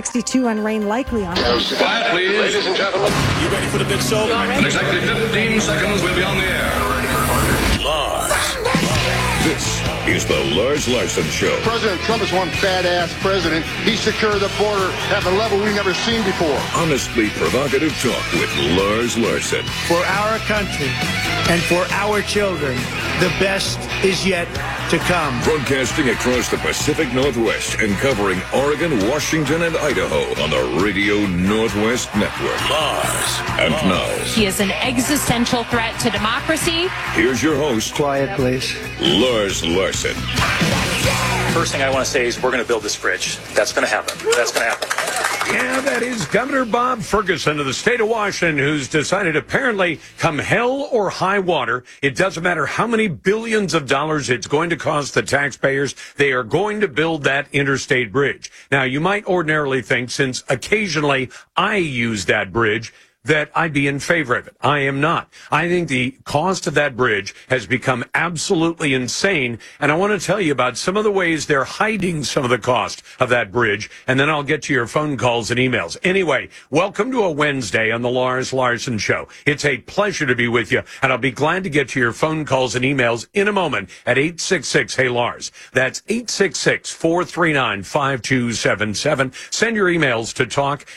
62 and rain likely on. Quiet, please. Ladies and gentlemen. You ready for the big show? In exactly 15 seconds, we'll be on the air. Lars. This is the Lars Larson Show. President Trump is one badass president. He secured the border at a level we've never seen before. Honestly provocative talk with Lars Larson. For our country and for our children, the best is yet to come. Broadcasting across the Pacific Northwest and covering Oregon, Washington, and Idaho on the Radio Northwest Network. Lars. And now, he is an existential threat to democracy. Here's your host. Quiet, please. Lars Larson. First thing I want to say is we're going to build this bridge. That's going to happen. That's going to happen. Yeah, that is Governor Bob Ferguson of the state of Washington, who's decided apparently come hell or high water, it doesn't matter how many billions of dollars it's going to cost the taxpayers, they are going to build that interstate bridge. Now, you might ordinarily think, since occasionally I use that bridge, that I'd be in favor of it. I am not. I think the cost of that bridge has become absolutely insane, and I want to tell you about some of the ways they're hiding some of the cost of that bridge, and then I'll get to your phone calls and emails. Anyway, welcome to a Wednesday on the Lars Larson Show. It's a pleasure to be with you, and I'll be glad to get to your phone calls and emails in a moment at 866-HEY-LARS. That's 866-439-5277. Send your emails to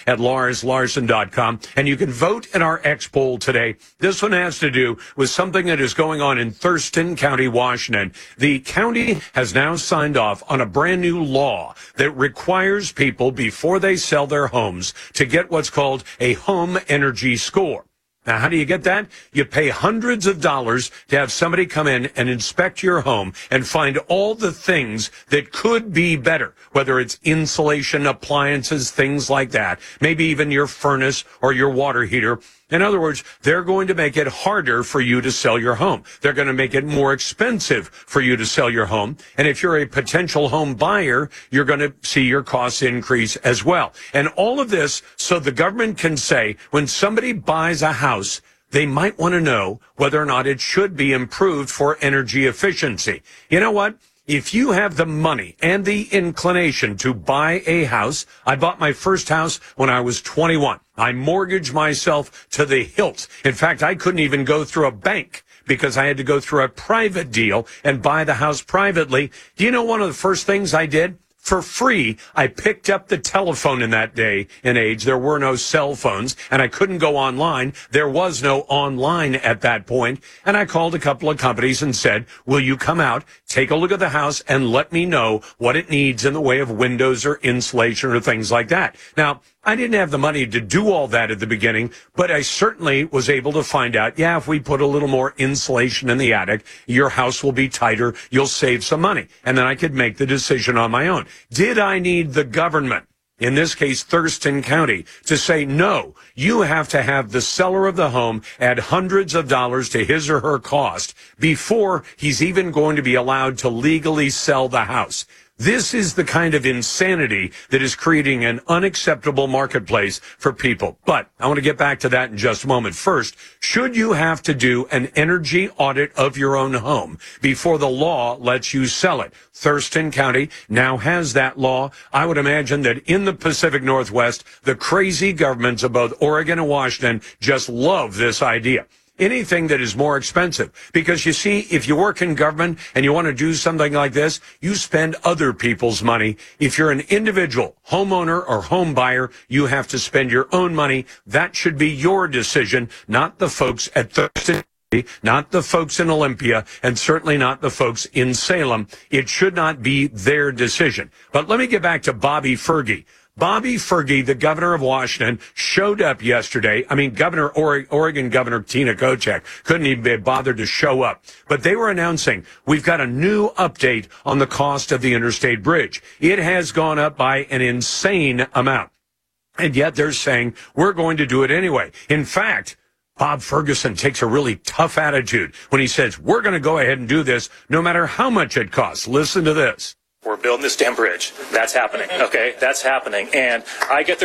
talk@larslarson.com, and you can vote in our X poll today. This one has to do with something that is going on in Thurston County, Washington. The county has now signed off on a brand new law that requires people, before they sell their homes, to get what's called a home energy score. Now, how do you get that? You pay hundreds of dollars to have somebody come in and inspect your home and find all the things that could be better, whether it's insulation, appliances, things like that, maybe even your furnace or your water heater. In other words, they're going to make it harder for you to sell your home. They're going to make it more expensive for you to sell your home. And if you're a potential home buyer, you're going to see your costs increase as well. And all of this so the government can say when somebody buys a house, they might want to know whether or not it should be improved for energy efficiency. You know what? If you have the money and the inclination to buy a house, I bought my first house when I was 21. I mortgaged myself to the hilt. In fact, I couldn't even go through a bank because I had to go through a private deal and buy the house privately. Do you know one of the first things I did? For free, I picked up the telephone in that day and age. There were no cell phones, and I couldn't go online. There was no online at that point. And I called a couple of companies and said, will you come out, take a look at the house, and let me know what it needs in the way of windows or insulation or things like that. Now, I didn't have the money to do all that at the beginning, but I certainly was able to find out, yeah, if we put a little more insulation in the attic, your house will be tighter, you'll save some money. And then I could make the decision on my own. Did I need the government, in this case Thurston County, to say, no, you have to have the seller of the home add hundreds of dollars to his or her cost before he's even going to be allowed to legally sell the house? This is the kind of insanity that is creating an unacceptable marketplace for people. But I want to get back to that in just a moment. First, should you have to do an energy audit of your own home before the law lets you sell it? Thurston County now has that law. I would imagine that in the Pacific Northwest, the crazy governments of both Oregon and Washington just love this idea. Anything that is more expensive. Because you see, if you work in government and you want to do something like this, you spend other people's money. If you're an individual homeowner or home buyer, you have to spend your own money. That should be your decision, not the folks at Thurston, not the folks in Olympia, and certainly not the folks in Salem. It should not be their decision. But let me get back to Bobby Fergie. Bobby Fergie, the governor of Washington, showed up yesterday. I mean, Oregon Governor Tina Kotek couldn't even be bothered to show up. But they were announcing, we've got a new update on the cost of the interstate bridge. It has gone up by an insane amount. And yet they're saying, we're going to do it anyway. In fact, Bob Ferguson takes a really tough attitude when he says, we're going to go ahead and do this no matter how much it costs. Listen to this. We're building this damn bridge. That's happening. Okay, that's happening. And I get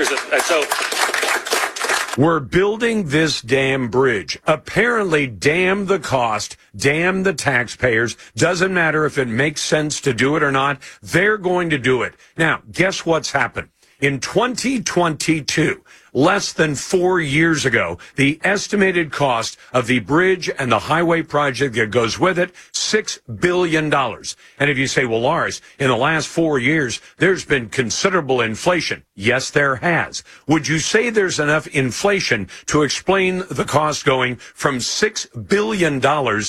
We're building this damn bridge. Apparently, damn the cost, damn the taxpayers. Doesn't matter if it makes sense to do it or not. They're going to do it. Now, guess what's happened? in 2022, less than 4 years ago, the estimated cost of the bridge and the highway project that goes with it, $6 billion. And if you say, well, Lars, in the last 4 years, there's been considerable inflation. Yes, there has. Would you say there's enough inflation to explain the cost going from $6 billion to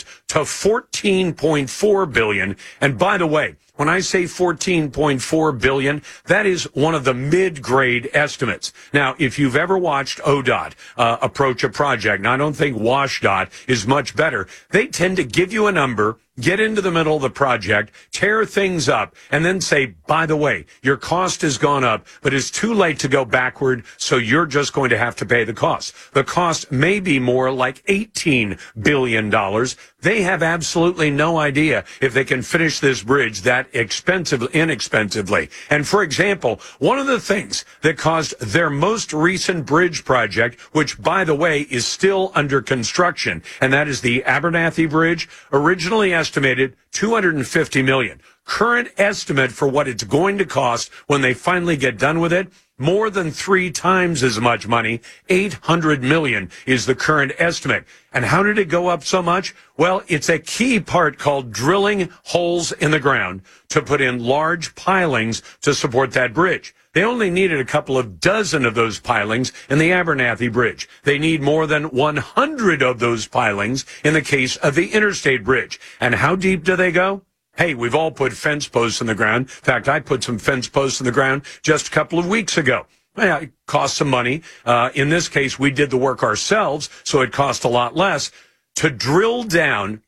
$14.4 billion? And by the way, when I say $14.4 billion, that is one of the mid-grade estimates. Now, if you've ever watched ODOT approach a project, and I don't think WashDOT is much better, they tend to give you a number, get into the middle of the project, tear things up, and then say, by the way, your cost has gone up, but it's too late to go backward, so you're just going to have to pay the cost. The cost may be more like $18 billion. They have absolutely no idea if they can finish this bridge that inexpensively. And for example, one of the things that caused their most recent bridge project, which by the way is still under construction, and that is the Abernathy Bridge, originally estimated $250 million. Current estimate for what it's going to cost when they finally get done with it, more than 3 times as much money. $800 million is the current estimate. And how did it go up so much? Well, it's a key part called drilling holes in the ground to put in large pilings to support that bridge. They only needed a couple of dozen of those pilings in the Abernathy Bridge. They need more than 100 of those pilings in the case of the Interstate Bridge. And how deep do they go? Hey, we've all put fence posts in the ground. In fact, I put some fence posts in the ground just a couple of weeks ago. Yeah, it cost some money. In this case, we did the work ourselves, so it cost a lot less. To drill down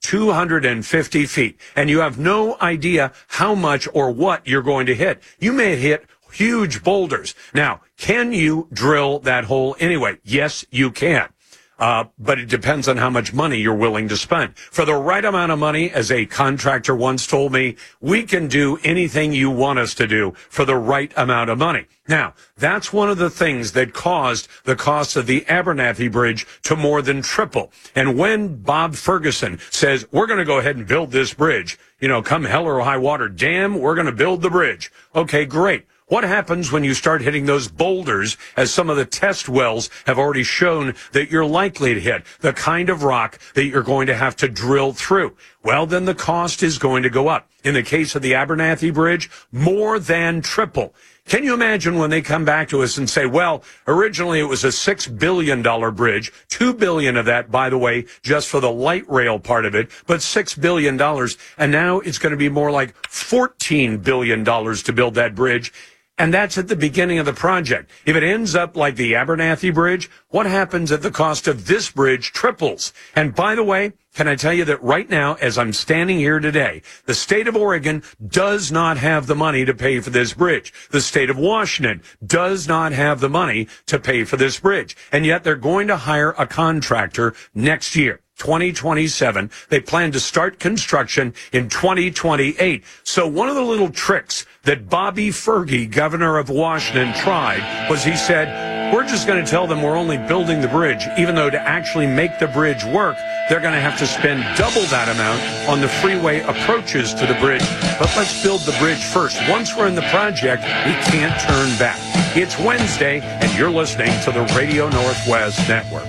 250 feet, and you have no idea how much or what you're going to hit. You may hit huge boulders. Now, can you drill that hole anyway? Yes, you can. But it depends on how much money you're willing to spend. For the right amount of money, as a contractor once told me, we can do anything you want us to do for the right amount of money. Now, that's one of the things that caused the cost of the Abernathy Bridge to more than triple. And when Bob Ferguson says, we're going to go ahead and build this bridge, come hell or high water, damn, we're going to build the bridge. Okay, great. What happens when you start hitting those boulders, as some of the test wells have already shown that you're likely to hit, the kind of rock that you're going to have to drill through? Well, then the cost is going to go up. In the case of the Abernathy Bridge, more than triple. Can you imagine when they come back to us and say, well, originally it was a $6 billion bridge, $2 billion of that, by the way, just for the light rail part of it, but $6 billion, and now it's going to be more like $14 billion to build that bridge. And that's at the beginning of the project. If it ends up like the Abernathy Bridge, what happens if the cost of this bridge triples? And by the way, can I tell you that right now, as I'm standing here today, the state of Oregon does not have the money to pay for this bridge. The state of Washington does not have the money to pay for this bridge. And yet they're going to hire a contractor next year. 2027. They plan to start construction in 2028. So one of the little tricks that Bobby Fergie, governor of Washington, tried was he said, we're just going to tell them we're only building the bridge, even though to actually make the bridge work, they're going to have to spend double that amount on the freeway approaches to the bridge. But let's build the bridge first. Once we're in the project, we can't turn back. It's Wednesday, and you're listening to the Radio Northwest Network.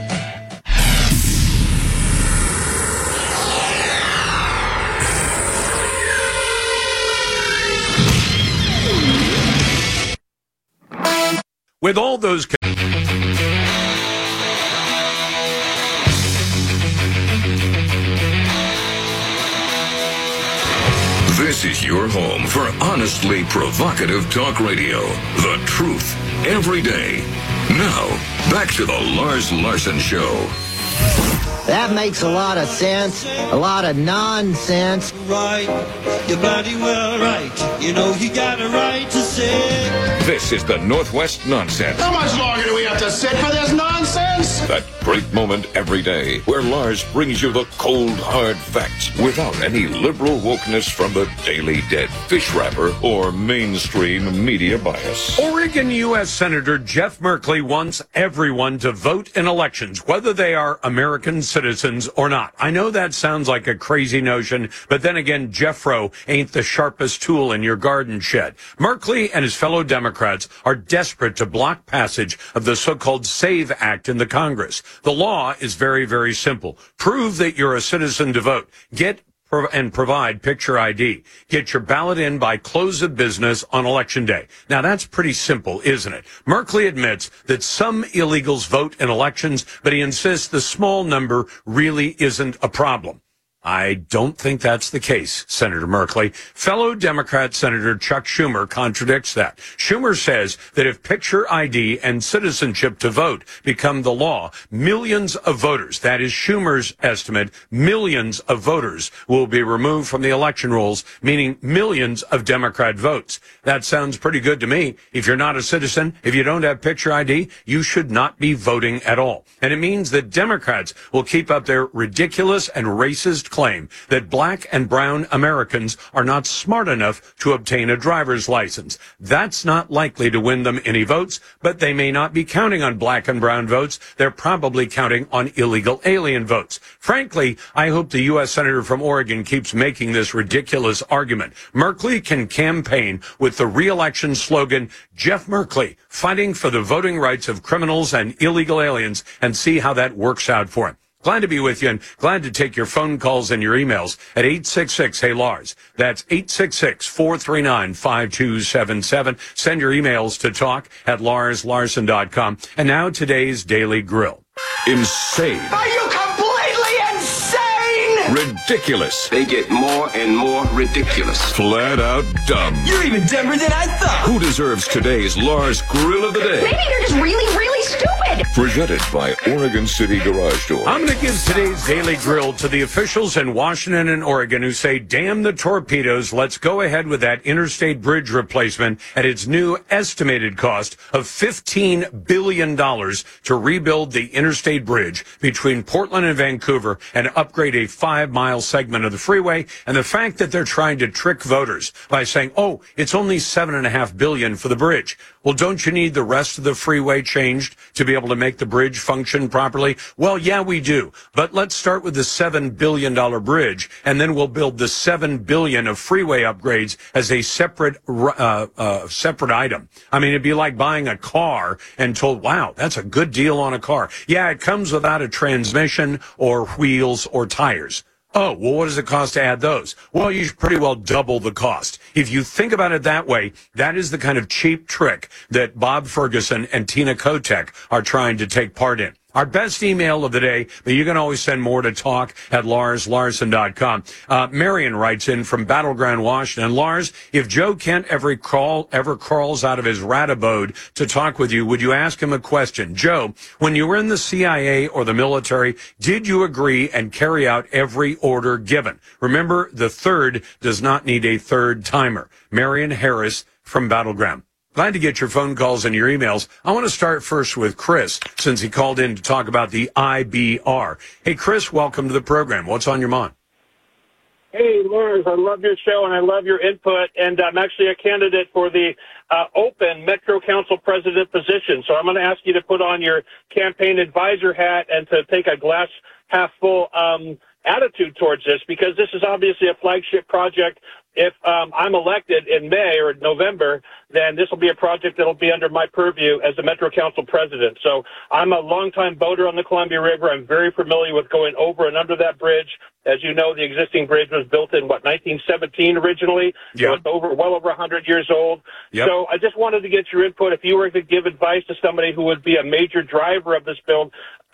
With all those... This is your home for honestly provocative talk radio. The truth, every day. Now, back to the Lars Larson Show. That makes a lot of sense, a lot of nonsense. Right, you're bloody well right. You know you got a right to say. This is the Northwest Nonsense. How much longer do we have to sit for this nonsense? That great moment every day where Lars brings you the cold, hard facts without any liberal wokeness from the Daily Dead, fish wrapper, or mainstream media bias. Oregon U.S. Senator Jeff Merkley wants everyone to vote in elections, whether they are American citizens or not. I know that sounds like a crazy notion, but then again, Jeffro ain't the sharpest tool in your garden shed. Merkley and his fellow Democrats are desperate to block passage of the so-called SAVE Act in the Congress. The law is very, very simple. Prove that you're a citizen to vote. And provide picture ID. Get your ballot in by close of business on Election Day. Now, that's pretty simple, isn't it? Merkley admits that some illegals vote in elections, but he insists the small number really isn't a problem. I don't think that's the case, Senator Merkley. Fellow Democrat Senator Chuck Schumer contradicts that. Schumer says that if picture ID and citizenship to vote become the law, millions of voters, that is Schumer's estimate, millions of voters will be removed from the election rolls, meaning millions of Democrat votes. That sounds pretty good to me. If you're not a citizen, if you don't have picture ID, you should not be voting at all. And it means that Democrats will keep up their ridiculous and racist claim that black and brown Americans are not smart enough to obtain a driver's license. That's not likely to win them any votes, but they may not be counting on black and brown votes. They're probably counting on illegal alien votes. Frankly, I hope the U.S. Senator from Oregon keeps making this ridiculous argument. Merkley can campaign with the re-election slogan, Jeff Merkley, fighting for the voting rights of criminals and illegal aliens, and see how that works out for him. Glad to be with you and glad to take your phone calls and your emails at 866-HEY-LARS. That's 866-439-5277. Send your emails to talk@LarsLarson.com. And now today's Daily Grill. Insane. Are you completely insane? Ridiculous. They get more and more ridiculous. Flat out dumb. You're even dumber than I thought. Who deserves today's Lars Grill of the Day? Maybe you're just really, really stupid. Presented by Oregon City Garage Door. I'm going to give today's Daily Grill to the officials in Washington and Oregon who say, damn the torpedoes, let's go ahead with that interstate bridge replacement at its new estimated cost of $15 billion to rebuild the interstate bridge between Portland and Vancouver and upgrade a 5-mile segment of the freeway. And the fact that they're trying to trick voters by saying, oh, it's only $7.5 billion for the bridge. Well, don't you need the rest of the freeway changed to be able to make the bridge function properly? Well, yeah, we do. But let's start with the $7 billion bridge, and then we'll build the $7 billion of freeway upgrades as a separate item. I mean, it'd be like buying a car and told, wow, that's a good deal on a car. Yeah, it comes without a transmission or wheels or tires. Oh, well, what does it cost to add those? Well, you should pretty well double the cost. If you think about it that way, that is the kind of cheap trick that Bob Ferguson and Tina Kotek are trying to take part in. Our best email of the day, but you can always send more to talk@LarsLarson.com. Marion writes in from Battleground, Washington. Lars, if Joe Kent ever crawls out of his rat abode to talk with you, would you ask him a question? Joe, when you were in the CIA or the military, did you agree and carry out every order given? Remember, the third does not need a third timer. Marion Harris from Battleground. Glad to get your phone calls and your emails. I want to start first with Chris, since he called in to talk about the IBR. Hey, Chris, welcome to the program. What's on your mind? Hey, Lars, I love your show and I love your input, and I'm actually a candidate for the open Metro Council president position. So I'm going to ask you to put on your campaign advisor hat and to take a glass half full attitude towards this, because this is obviously a flagship project. If I'm elected in May or November, then this will be a project that will be under my purview as the Metro Council president. So I'm a longtime boater on the Columbia River. I'm very familiar with going over and under that bridge. As you know, the existing bridge was built in, 1917 originally? Yep. So it's well over 100 years old. Yep. So I just wanted to get your input. If you were to give advice to somebody who would be a major driver of this build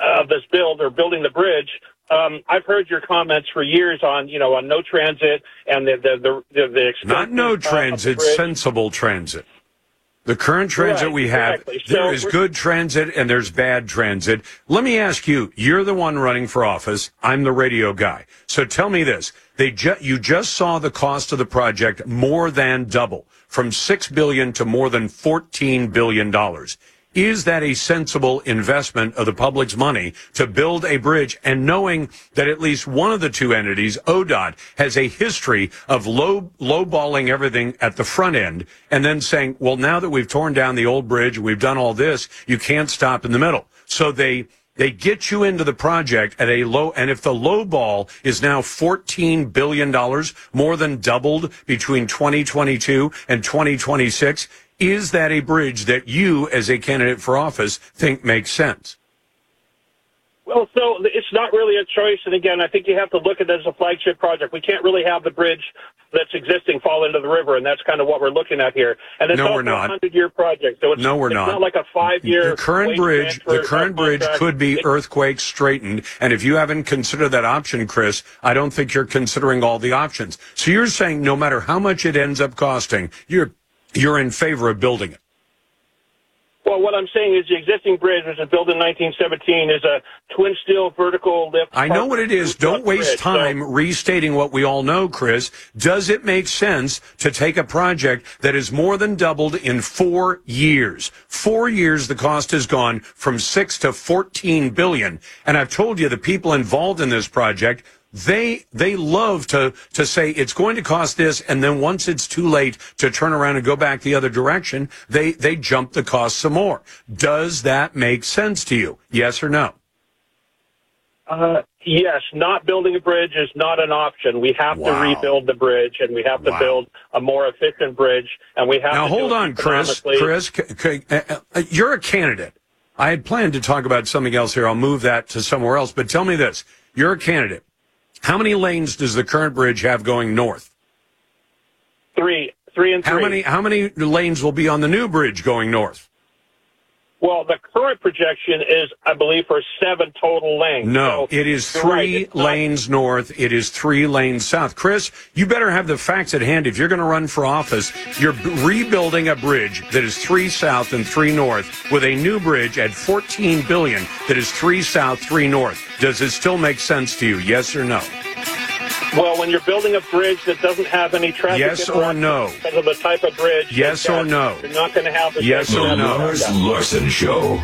or building the bridge, I've heard your comments for years on no transit and the not no transit, sensible transit. The current transit we have, exactly. There is good transit and there's bad transit. Let me ask you, you're the one running for office. I'm the radio guy. So tell me this. You just saw the cost of the project more than double, from $6 billion to more than $14 billion. Is that a sensible investment of the public's money to build a bridge, and knowing that at least one of the two entities, ODOT, has a history of lowballing everything at the front end and then saying, well, now that we've torn down the old bridge, we've done all this, you can't stop in the middle. So they They get you into the project at a low, and if the low ball is now $14 billion, more than doubled between 2022 and 2026, is that a bridge that you, as a candidate for office, think makes sense? Well, so it's not really a choice. And again, I think you have to look at it as a flagship project. We can't really have the bridge that's existing fall into the river, and that's kind of what we're looking at here. And it's also a 100-year project. So it's not like a 5-year. The current bridge could be earthquake straightened. And if you haven't considered that option, Chris, I don't think you're considering all the options. So you're saying no matter how much it ends up costing, you're in favor of building it. Well, what I'm saying is the existing bridge, which was built in 1917, is a twin steel vertical lift. I know what it is. Don't waste time restating what we all know, Chris. Does it make sense to take a project that is more than doubled in 4 years? 4 years, the cost has gone from $6 to $14 billion. And I've told you the people involved in this project, they love to say it's going to cost this, and then once it's too late to turn around and go back the other direction, they jump the cost some more. Does that make sense to you? Yes or no? Yes, not building a bridge is not an option. We have to rebuild the bridge, and we have to build a more efficient bridge, and we have now, to hold on, Chris, you're a candidate. I had planned to talk about something else here. I'll move that to somewhere else, but tell me this. You're a candidate. How many lanes does the current bridge have going north? 3 and 3. How many lanes will be on the new bridge going north? Well, the current projection is, I believe, for 7 total lanes. No, so it is 3 lanes north. It is 3 lanes south. Chris, you better have the facts at hand. If you're going to run for office, you're rebuilding a bridge that is 3 south and 3 north with a new bridge at $14 billion that is 3 south, 3 north. Does it still make sense to you? Yes or no? Well, when you're building a bridge that doesn't have any traffic, yes or no, because of the type of bridge, yes or no, you're not going to have the yes or no. Lars Larson Show.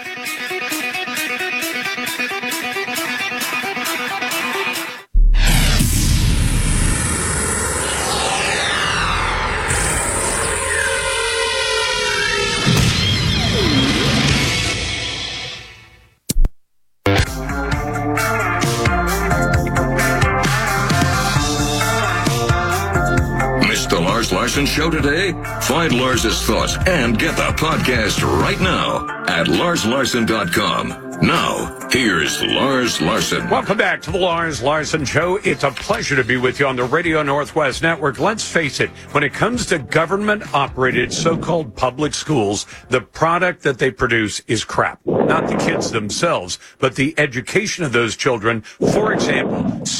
Larson Show today? Find Lars's thoughts and get the podcast right now at LarsLarson.com. Now, here's Lars Larson. Welcome back to the Lars Larson Show. It's a pleasure to be with you on the Radio Northwest Network. Let's face it, when it comes to government-operated so-called public schools, the product that they produce is crap. Not the kids themselves, but the education of those children. For example,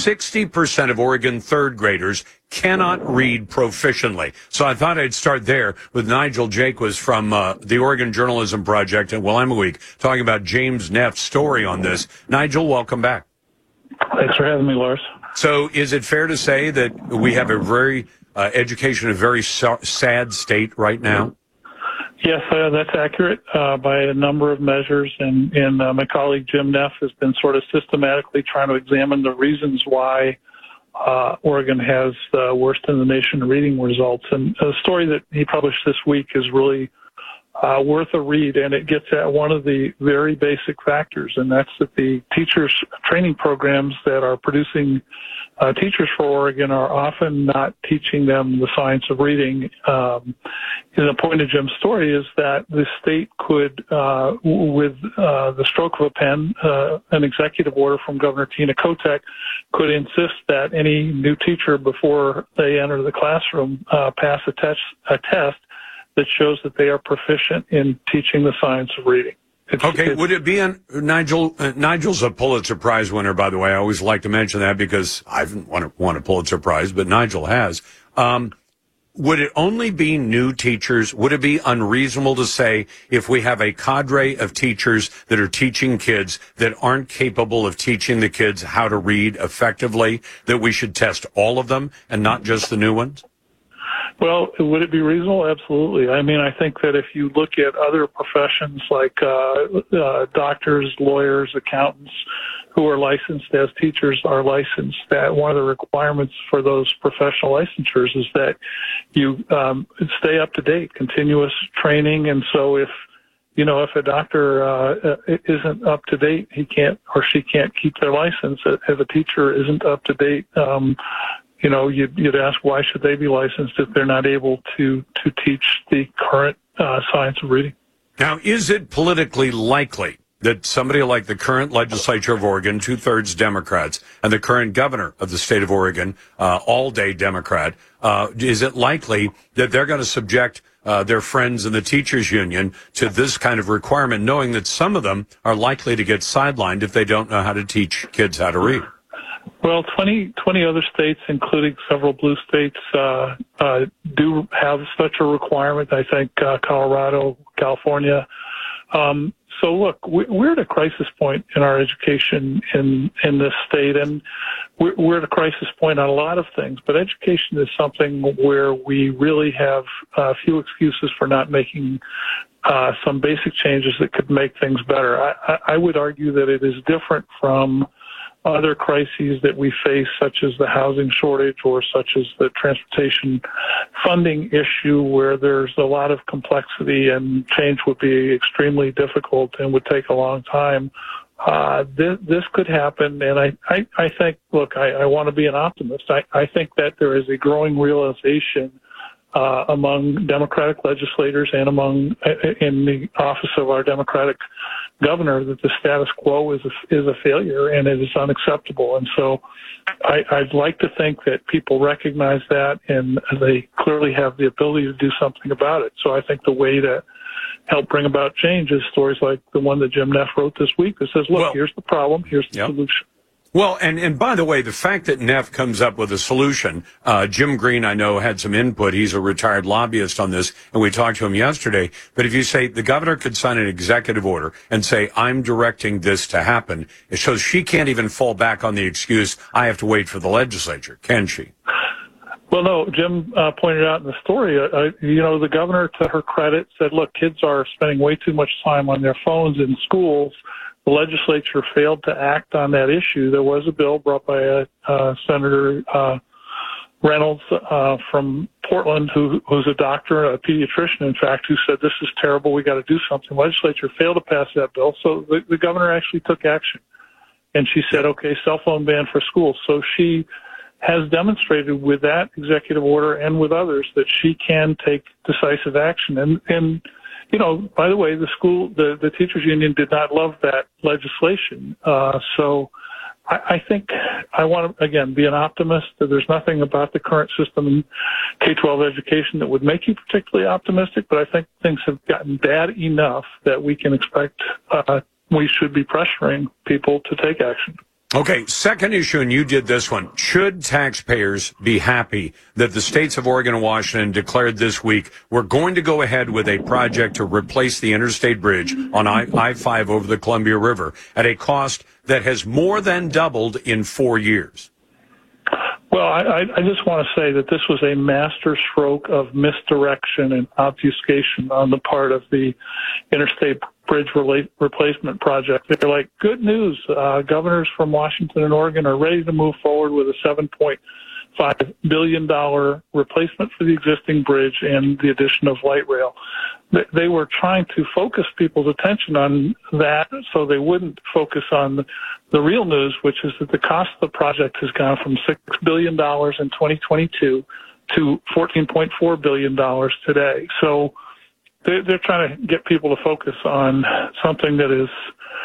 60% of Oregon third graders cannot read proficiently. So I thought I'd start there with Nigel Jaquess from the Oregon Journalism Project and Willamette Week, talking about James Neff's story on this. Nigel, welcome back. Thanks for having me, Lars. So is it fair to say that we have a very education in a very sad state right now? Yes, that's accurate by a number of measures, and my colleague Jim Neff has been sort of systematically trying to examine the reasons why Oregon has the worst in the nation reading results. And a story that he published this week is really worth a read, and it gets at one of the very basic factors, and that's that the teachers training programs that are producing teachers for Oregon are often not teaching them the science of reading. And the point of Jim's story is that the state could, with the stroke of a pen, an executive order from Governor Tina Kotek could insist that any new teacher, before they enter the classroom, pass a test that shows that they are proficient in teaching the science of reading. Would it be Nigel? Nigel's a Pulitzer Prize winner, by the way. I always like to mention that because I haven't won a Pulitzer Prize, but Nigel has. Would it only be new teachers? Would it be unreasonable to say if we have a cadre of teachers that are teaching kids that aren't capable of teaching the kids how to read effectively, that we should test all of them and not just the new ones? Well, would it be reasonable? Absolutely. I mean, I think that if you look at other professions like doctors, lawyers, accountants who are licensed as teachers are licensed, that one of the requirements for those professional licensures is that you stay up to date, continuous training. And so if if a doctor isn't up to date, he can't or she can't keep their license. If a teacher isn't up to date, you'd ask why should they be licensed if they're not able to teach the current science of reading. Now, is it politically likely that somebody like the current legislature of Oregon, 2/3 Democrats, and the current governor of the state of Oregon, all-day Democrat, is it likely that they're going to subject their friends in the teachers union to this kind of requirement, knowing that some of them are likely to get sidelined if they don't know how to teach kids how to read? Well, 20 other states, including several blue states, do have such a requirement. I think Colorado, California. So look, we're at a crisis point in our education in this state, and we're at a crisis point on a lot of things, but education is something where we really have few excuses for not making some basic changes that could make things better. I would argue that it is different from other crises that we face, such as the housing shortage or such as the transportation funding issue, where there's a lot of complexity and change would be extremely difficult and would take a long time. This could happen, and I think, look, I want to be an optimist. I think that there is a growing realization among Democratic legislators and in the office of our Democratic governor that the status quo is a failure and it is unacceptable. And so I'd like to think that people recognize that and they clearly have the ability to do something about it. So I think the way to help bring about change is stories like the one that Jim Neff wrote this week that says, look, here's the problem, here's the solution. Well, and by the way, the fact that Neff comes up with a solution, Jim Green, I know, had some input. He's a retired lobbyist on this, and we talked to him yesterday. But if you say the governor could sign an executive order and say, I'm directing this to happen, it shows she can't even fall back on the excuse, I have to wait for the legislature, can she? Well, no, Jim pointed out in the story, the governor, to her credit, said, look, kids are spending way too much time on their phones in schools. The legislature failed to act on that issue. There was a bill brought by Senator Reynolds from Portland, who's a doctor, a pediatrician, in fact, who said, this is terrible, we got to do something. The legislature failed to pass that bill, so the governor actually took action. And she said, okay, cell phone ban for schools. So she has demonstrated with that executive order and with others that she can take decisive action. And by the way, the teachers union did not love that legislation. So I think I want to, again, be an optimist. There's nothing about the current system in K-12 education that would make you particularly optimistic, but I think things have gotten bad enough that we can expect we should be pressuring people to take action. Okay, second issue, and you did this one. Should taxpayers be happy that the states of Oregon and Washington declared this week, we're going to go ahead with a project to replace the interstate bridge on I-5 over the Columbia River at a cost that has more than doubled in 4 years? Well, I just want to say that this was a master stroke of misdirection and obfuscation on the part of the Interstate Bridge Replacement Project. They're like, good news, governors from Washington and Oregon are ready to move forward with a $7.5 billion replacement for the existing bridge and the addition of light rail. They were trying to focus people's attention on that so they wouldn't focus on the real news, which is that the cost of the project has gone from $6 billion in 2022 to $14.4 billion today. So they're trying to get people to focus on something that is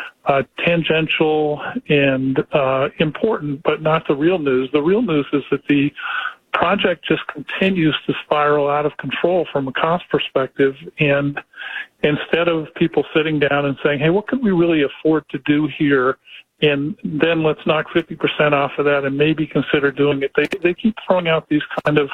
tangential and important, but not the real news. The real news is that the project just continues to spiral out of control from a cost perspective. And instead of people sitting down and saying, hey, what can we really afford to do here? And then let's knock 50% off of that and maybe consider doing it. They keep throwing out these kind of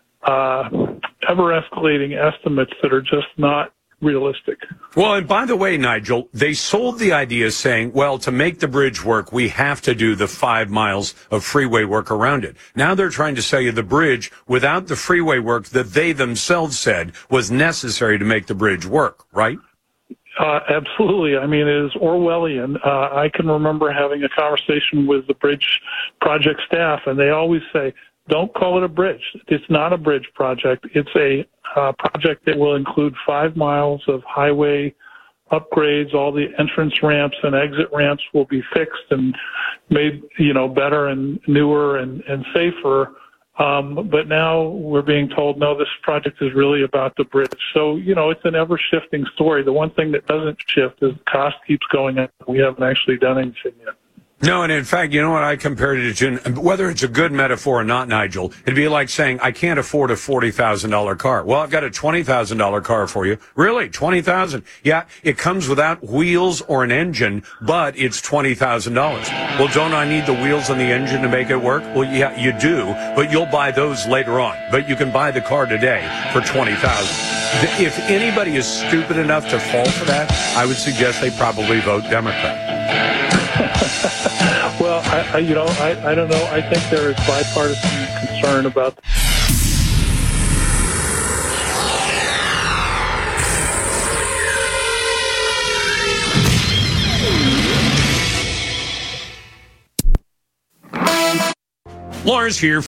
ever-escalating estimates that are just not realistic. Well, and by the way, Nigel, they sold the idea saying, well, to make the bridge work, we have to do the 5 miles of freeway work around it. Now they're trying to sell you the bridge without the freeway work that they themselves said was necessary to make the bridge work, right? Absolutely. I mean, it is Orwellian. I can remember having a conversation with the bridge project staff, and they always say, don't call it a bridge. It's not a bridge project. It's a project that will include 5 miles of highway upgrades, all the entrance ramps and exit ramps will be fixed and made, better and newer and safer. But now we're being told, no, this project is really about the bridge. So, it's an ever-shifting story. The one thing that doesn't shift is the cost keeps going up. We haven't actually done anything yet. No, and in fact, you know what I compared it to? Whether it's a good metaphor or not, Nigel, it'd be like saying, I can't afford a $40,000 car. Well, I've got a $20,000 car for you. Really? $20,000? Yeah, it comes without wheels or an engine, but it's $20,000. Well, don't I need the wheels and the engine to make it work? Well, yeah, you do, but you'll buy those later on. But you can buy the car today for $20,000. If anybody is stupid enough to fall for that, I would suggest they probably vote Democrat. Well, I don't know. I think there is bipartisan concern about Lars here.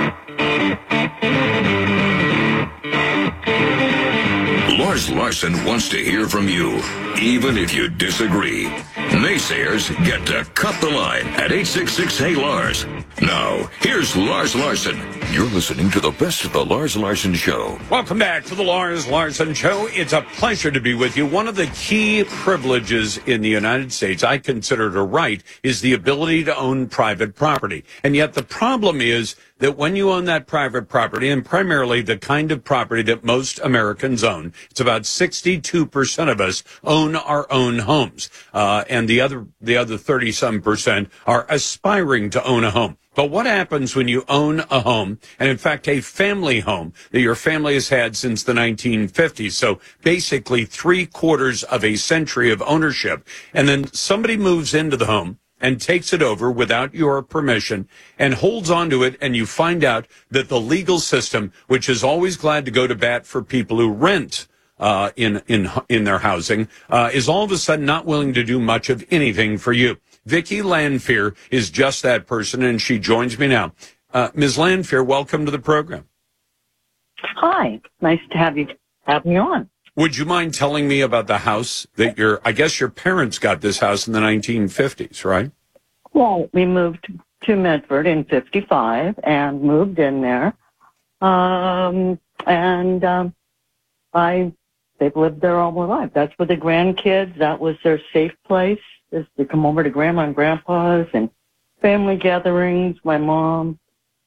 Lars Larson wants to hear from you, even if you disagree. Naysayers get to cut the line at 866-HEY-LARS. Now, here's Lars Larson. You're listening to the best of the Lars Larson Show. Welcome back to the Lars Larson Show. It's a pleasure to be with you. One of the key privileges in the United States, I consider it a right, is the ability to own private property. And yet the problem is that when you own that private property, and primarily the kind of property that most Americans own, it's about 62% of us own our own homes. And the other 30-some% are aspiring to own a home. But what happens when you own a home, and in fact a family home that your family has had since the 1950s, so basically 3/4 of a century of ownership, and then somebody moves into the home and takes it over without your permission and holds on to it, and you find out that the legal system, which is always glad to go to bat for people who rent in their housing, is all of a sudden not willing to do much of anything for you. Vicki Lanphier is just that person, and she joins me now. Ms. Lanphier, welcome to the program. Hi. Nice to have me on. Would you mind telling me about the house that I guess your parents got this house in the 1950s, right? Well, we moved to Medford in 55 and moved in there. They've lived there all my life. That's where the grandkids, that was their safe place, is to come over to Grandma and Grandpa's and family gatherings. My mom,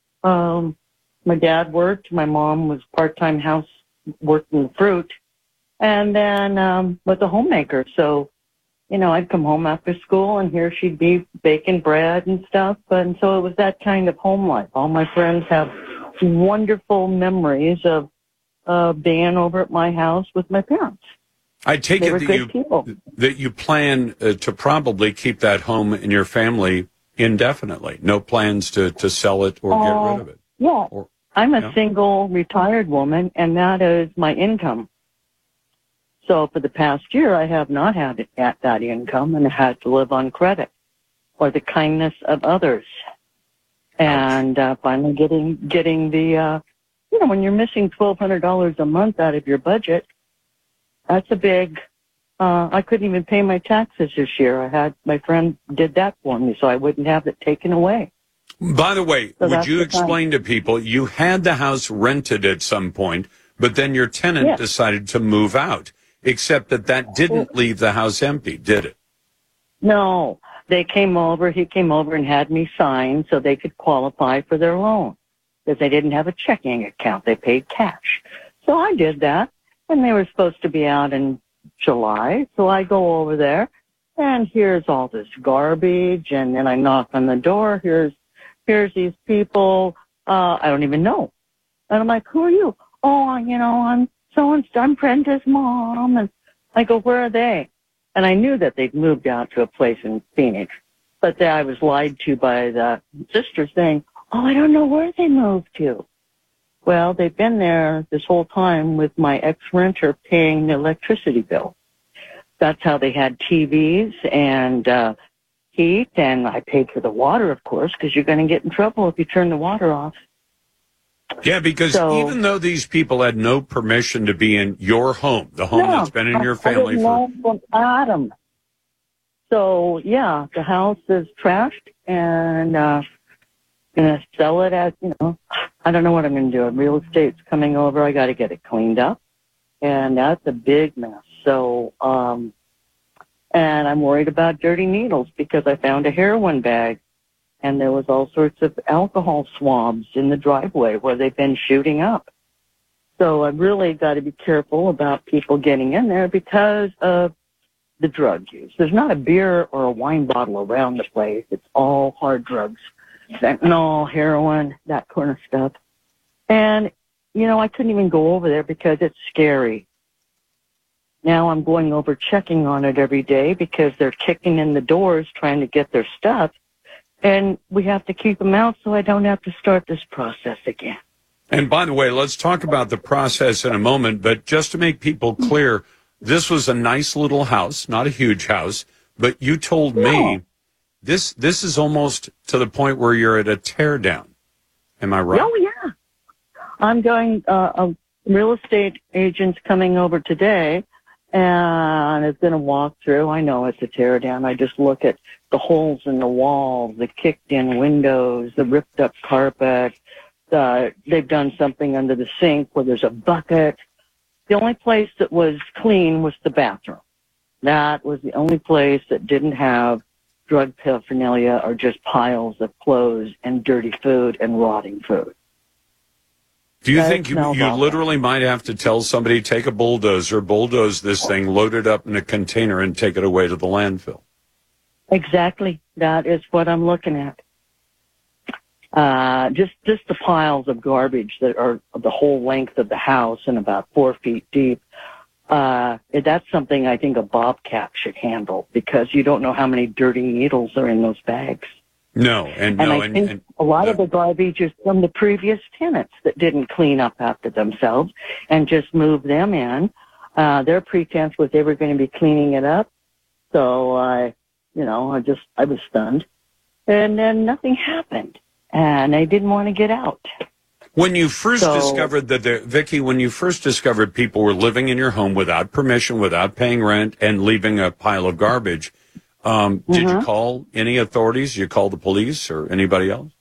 my dad worked. My mom was part-time house working fruit. And then was a homemaker. So, I'd come home after school and here she'd be baking bread and stuff. And so it was that kind of home life. All my friends have wonderful memories of being over at my house with my parents. I take it that you plan to probably keep that home in your family indefinitely. No plans to sell it or get rid of it. Yeah. I'm a single retired woman, and that is my income. So for the past year, I have not had that income and had to live on credit or the kindness of others. And finally getting the, when you're missing $1,200 a month out of your budget, that's a big, I couldn't even pay my taxes this year. My friend did that for me so I wouldn't have it taken away. By the way, would you explain to people, you had the house rented at some point, but then your tenant decided to move out, except that didn't leave the house empty, did it? No. He came over and had me sign so they could qualify for their loan because they didn't have a checking account. They paid cash. So I did that, and they were supposed to be out in July. So I go over there, and here's all this garbage, and then I knock on the door. Here's these people I don't even know. And I'm like, who are you? Oh, I'm so-and-so. I'm Brenda's mom. And I go, where are they? And I knew that they'd moved out to a place in Phoenix. But I was lied to by the sister saying, oh, I don't know where they moved to. Well, they've been there this whole time with my ex-renter paying the electricity bill. That's how they had TVs and heat, and I paid for the water, of course, because you're going to get in trouble if you turn the water off. Yeah, because even though these people had no permission to be in your home, the home that's been in your family from Adam. So, yeah, the house is trashed, and going to sell it as, I don't know what I'm going to do. Real estate's coming over. I got to get it cleaned up, and that's a big mess. So, and I'm worried about dirty needles because I found a heroin bag, and there was all sorts of alcohol swabs in the driveway where they've been shooting up. So I've really got to be careful about people getting in there because of the drug use. There's not a beer or a wine bottle around the place. It's all hard drugs, fentanyl, heroin, that kind of stuff. And, I couldn't even go over there because it's scary. Now I'm going over checking on it every day because they're kicking in the doors trying to get their stuff. And we have to keep them out so I don't have to start this process again. And by the way, let's talk about the process in a moment, but just to make people clear, this was a nice little house, not a huge house, but you told me this is almost to the point where you're at a teardown. Am I right? Oh, yeah. I'm going, a real estate agent's coming over today, and it's going to walk through. I know it's a teardown. I just look at the holes in the walls, the kicked-in windows, the ripped-up carpet. They've done something under the sink where there's a bucket. The only place that was clean was the bathroom. That was the only place that didn't have drug paraphernalia or just piles of clothes and dirty food and rotting food. Do you think you literally might have to tell somebody, take a bulldozer, bulldoze this thing, load it up in a container, and take it away to the landfill? Exactly. That is what I'm looking at. Just the piles of garbage that are the whole length of the house and about 4 feet deep. That's something I think a bobcat should handle because you don't know how many dirty needles are in those bags. No, and I think a lot of the garbage is from the previous tenants that didn't clean up after themselves and just moved them in. Their pretense was they were going to be cleaning it up. So I was stunned. And then nothing happened. And I didn't want to get out. When you first discovered Vicki, when you first discovered people were living in your home without permission, without paying rent, and leaving a pile of garbage, did you call any authorities? Did you call the police or anybody else?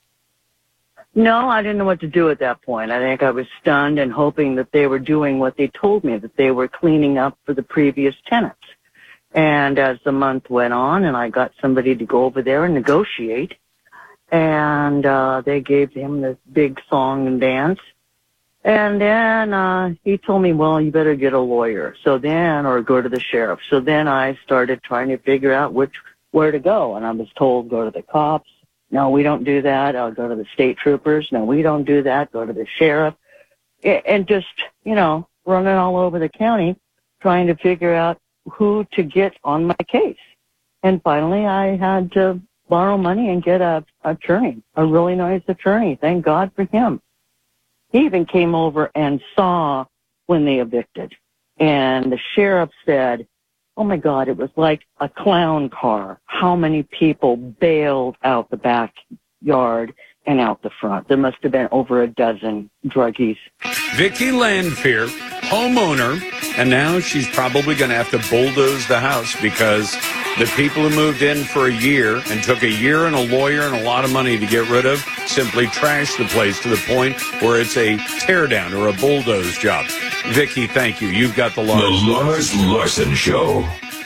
No, I didn't know what to do at that point. I think I was stunned and hoping that they were doing what they told me, that they were cleaning up for the previous tenants. And as the month went on and I got somebody to go over there and negotiate, and they gave him this big song and dance. And then he told me, well, you better get a lawyer. Or go to the sheriff. So then I started trying to figure out where to go. And I was told, go to the cops. No, we don't do that. I'll go to the state troopers. No, we don't do that. Go to the sheriff. And just, running all over the county, trying to figure out who to get on my case. And finally I had to borrow money and get a attorney, a really nice attorney. Thank God for him. He even came over and saw when they evicted. And the sheriff said, oh my God, it was like a clown car. How many people bailed out the backyard and out the front? There must have been over a dozen druggies. Vicki Landfear, homeowner, and now she's probably going to have to bulldoze the house because the people who moved in for a year and took a year and a lawyer and a lot of money to get rid of simply trashed the place to the point where it's a teardown or a bulldoze job. Vicki, thank you. You've got the Lars Larson Show.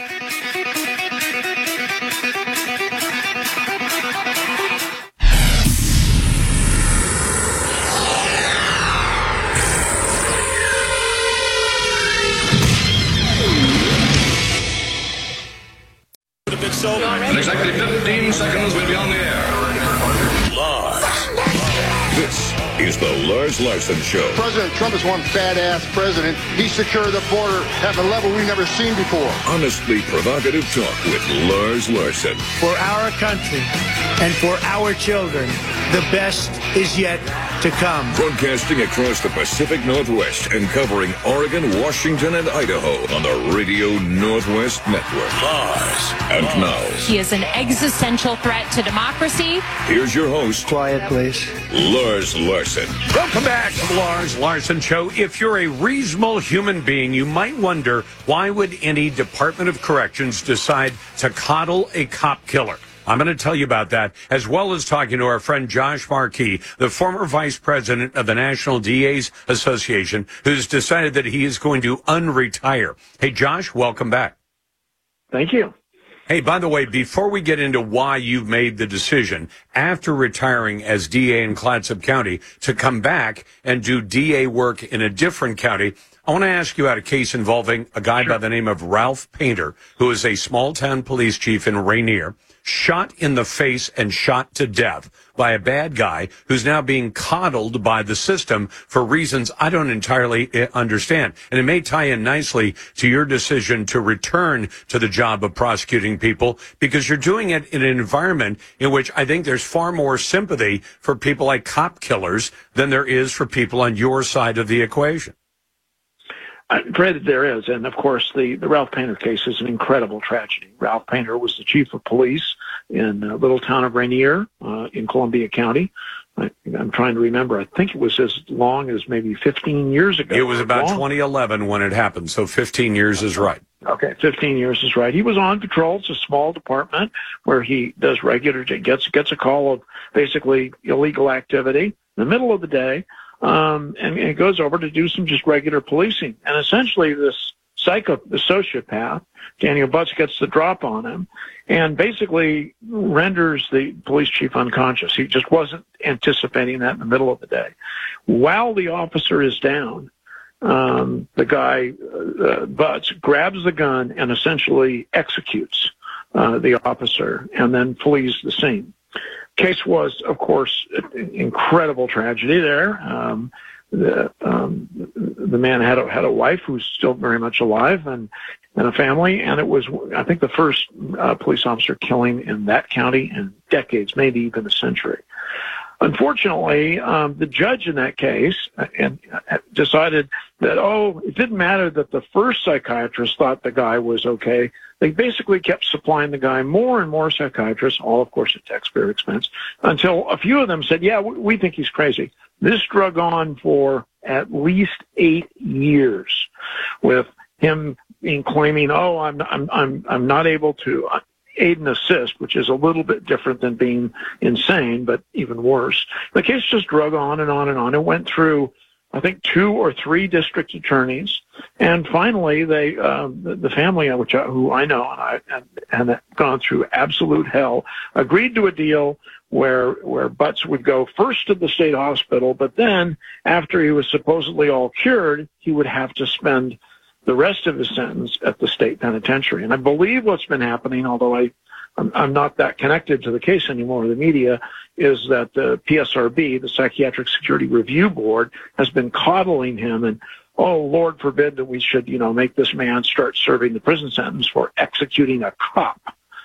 In exactly 15 seconds, we'll be on the air. Lars. This is the Lars Larson Show. President Trump is one badass president. He secured the border at a level we've never seen before. Honestly provocative talk with Lars Larson. For our country and for our children, the best is yet to come. Broadcasting across the Pacific Northwest and covering Oregon, Washington, and Idaho on the Radio Northwest Network. Lars And now, He is an existential threat to democracy. here's your host, Quiet, please. Lars Larson. Welcome back to the Lars Larson Show. If you're a reasonable human being, you might wonder, why would any Department of Corrections decide to coddle a cop killer? I'm going to tell you about that, as well as talking to our friend Josh Markey, the former vice president of the National DA's Association, who's decided that he is going to unretire. Hey, Josh, welcome back. Thank you. Hey, by the way, before we get into why you've made the decision after retiring as DA in Clatsop County to come back and do DA work in a different county, I want to ask you about a case involving a guy by the name of Ralph Painter, who is a small-town police chief in Rainier, shot in the face and shot to death by a bad guy who's now being coddled by the system for reasons I don't entirely understand. And it may tie in nicely to your decision to return to the job of prosecuting people, because you're doing it in an environment in which I think there's far more sympathy for people like cop killers than there is for people on your side of the equation. I'm afraid that there is. And, of course, the Ralph Painter case is an incredible tragedy. Ralph Painter was the chief of police in the little town of Rainier in Columbia County. I'm trying to remember. I think it was as long as maybe 15 years ago. It was about 2011 when it happened, so 15 years is right. Okay, 15 years is right. He was on patrol. It's a small department where he does regular, gets a call of basically illegal activity in the middle of the day. And it goes over to do some just regular policing. And essentially the sociopath, Daniel Butts, gets the drop on him and basically renders the police chief unconscious. He just wasn't anticipating that in the middle of the day. While the officer is down, the guy, Butts, grabs the gun and essentially executes the officer and then flees the scene. Case was, of course, an incredible tragedy there. The man had a wife who's still very much alive and a family, and it was, I think, the first police officer killing in that county in decades, maybe even a century. Unfortunately, the judge in that case decided that, it didn't matter that the first psychiatrist thought the guy was okay. They basically kept supplying the guy more and more psychiatrists, all, of course, at taxpayer expense, until a few of them said, yeah, we think he's crazy. This drug on for at least 8 years with him claiming, I'm not able to aid and assist, which is a little bit different than being insane, but even worse. The case just drug on and on and on. It went through, I think, 2 or 3 district attorneys, and finally, they, the family, who I know and had gone through absolute hell, agreed to a deal where Butts would go first to the state hospital, but then after he was supposedly all cured, he would have to spend the rest of his sentence at the state penitentiary. And I believe what's been happening, although I'm not that connected to the case anymore, the media, is that the PSRB, the Psychiatric Security Review Board, has been coddling him and, Lord forbid that we should, make this man start serving the prison sentence for executing a cop.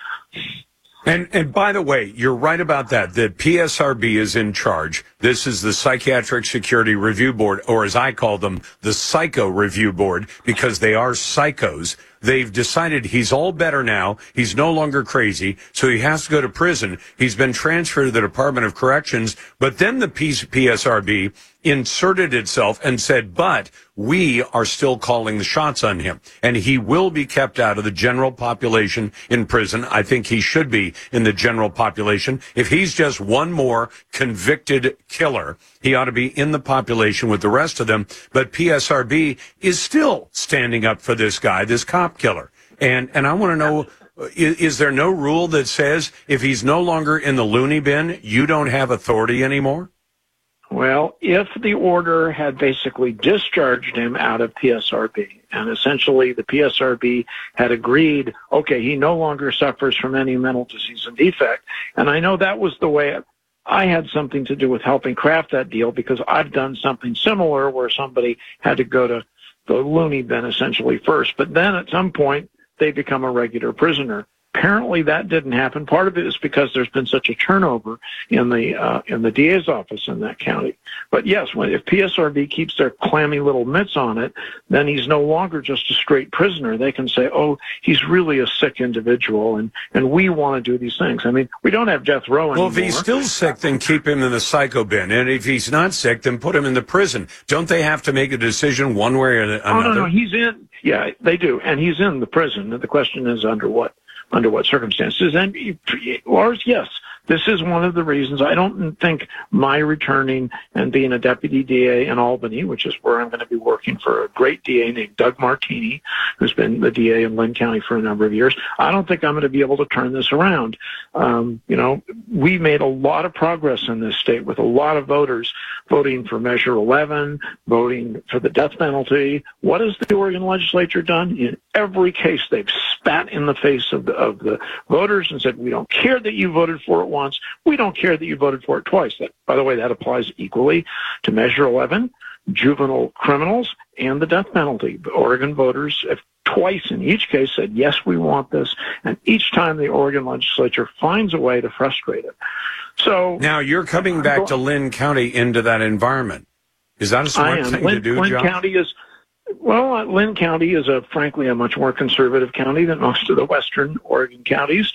And by the way, you're right about that. The PSRB is in charge. This is the Psychiatric Security Review Board, or as I call them, the Psycho Review Board, because they are psychos. They've decided he's all better now. He's no longer crazy, so he has to go to prison. He's been transferred to the Department of Corrections, but then the PSRB inserted itself and said, but we are still calling the shots on him, and he will be kept out of the general population in prison. I think he should be in the general population. If he's just one more convicted killer, he ought to be in the population with the rest of them. But PSRB is still standing up for this guy, this cop killer. And I want to know, is there no rule that says if he's no longer in the loony bin, you don't have authority anymore? Well, if the order had basically discharged him out of PSRB, and essentially the PSRB had agreed, okay, he no longer suffers from any mental disease and defect, and I know that was the way I had something to do with helping craft that deal, because I've done something similar where somebody had to go to the loony bin essentially first, but then at some point they become a regular prisoner. Apparently that didn't happen. Part of it is because there's been such a turnover in the DA's office in that county. But yes, if PSRB keeps their clammy little mitts on it, then he's no longer just a straight prisoner. They can say, oh, he's really a sick individual, and we want to do these things. I mean, we don't have death row anymore. Well, if he's still sick, then keep him in the psycho bin. And if he's not sick, then put him in the prison. Don't they have to make a decision one way or another? Oh, no, he's in. Yeah, they do. And he's in the prison. And the question is under what circumstances. And Lars, yes, this is one of the reasons I don't think my returning and being a deputy DA in Albany, which is where I'm going to be working for a great DA named Doug Martini, who's been the DA in Lynn County for a number of years, I don't think I'm going to be able to turn this around. We made a lot of progress in this state with a lot of voters voting for Measure 11, voting for the death penalty. What has the Oregon legislature done? In every case, they've spat in the face of the voters and said, we don't care that you voted for it once. We don't care that you voted for it twice. That, by the way, that applies equally to Measure 11, juvenile criminals, and the death penalty. The Oregon voters have twice in each case said, yes, we want this. And each time the Oregon legislature finds a way to frustrate it. So now you're coming back to Lynn County into that environment. Is that a smart thing to do, Lynn John? Lynn County is frankly a much more conservative county than most of the western Oregon counties.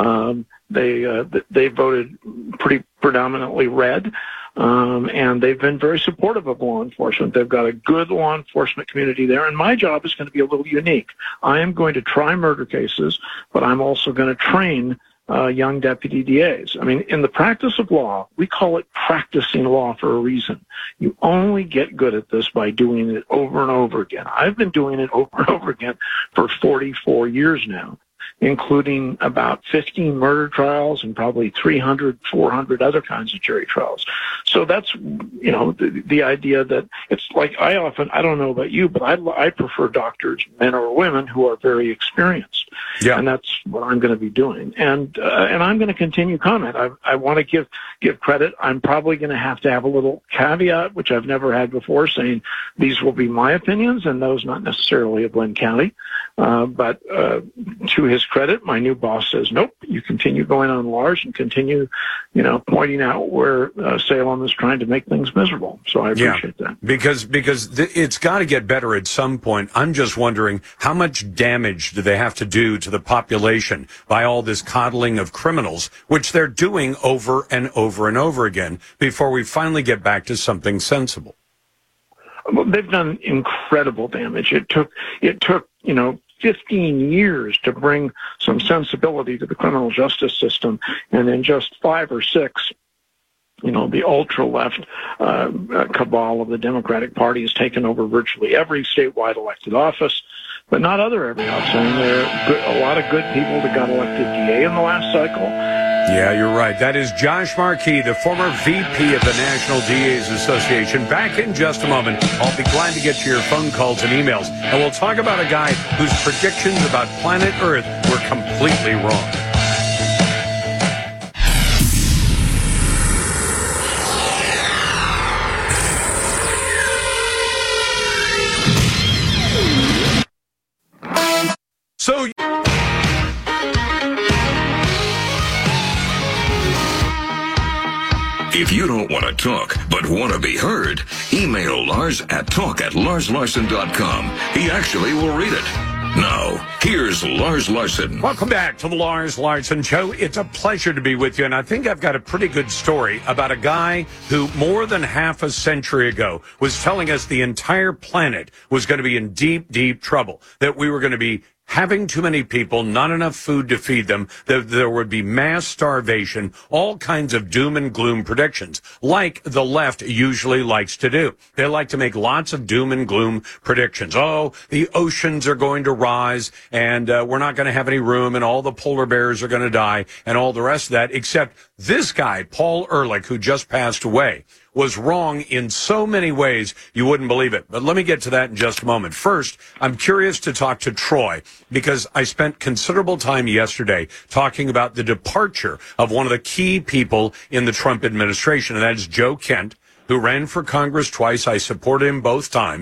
They voted pretty predominantly red, and they've been very supportive of law enforcement. They've got a good law enforcement community there, and my job is going to be a little unique. I am going to try murder cases, but I'm also going to train young deputy DAs. I mean, in the practice of law, we call it practicing law for a reason. You only get good at this by doing it over and over again. I've been doing it over and over again for 44 years now, including about 15 murder trials and probably 300, 400 other kinds of jury trials. So that's, the idea that it's like I don't know about you, but I prefer doctors, men or women, who are very experienced. Yeah. And that's what I'm going to be doing. And I'm going to continue comment. I want to give credit. I'm probably going to have a little caveat, which I've never had before, saying these will be my opinions and those not necessarily of Lynn County. But to his credit, my new boss says, nope, you continue going on Lars and continue, pointing out where Salem is trying to make things miserable. So I appreciate that. Because it's got to get better at some point. I'm just wondering, how much damage do they have to do to the population by all this coddling of criminals, which they're doing over and over and over again, before we finally get back to something sensible? Well, they've done incredible damage. It took 15 years to bring some sensibility to the criminal justice system, and in just 5 or 6, the ultra-left cabal of the Democratic Party has taken over virtually every statewide elected office, but not every office. I mean, there are a lot of good people that got elected DA in the last cycle. Yeah, you're right. That is Josh Markey, the former VP of the National DA's Association. Back in just a moment. I'll be glad to get to your phone calls and emails. And we'll talk about a guy whose predictions about planet Earth were completely wrong. So... If you don't want to talk, but want to be heard, email Lars at talk@larslarson.com. He actually will read it. Now, here's Lars Larson. Welcome back to the Lars Larson Show. It's a pleasure to be with you, and I think I've got a pretty good story about a guy who more than half a century ago was telling us the entire planet was going to be in deep, deep trouble, that we were going to be having too many people, not enough food to feed them, that there would be mass starvation, all kinds of doom and gloom predictions, like the left usually likes to do. They like to make lots of doom and gloom predictions. Oh, the oceans are going to rise, and we're not going to have any room, and all the polar bears are going to die, and all the rest of that, except this guy, Paul Ehrlich, who just passed away, was wrong in so many ways you wouldn't believe it. But let me get to that in just a moment. First, I'm curious to talk to Troy because I spent considerable time yesterday talking about the departure of one of the key people in the Trump administration, and that is Joe Kent, who ran for Congress twice. I supported him both times.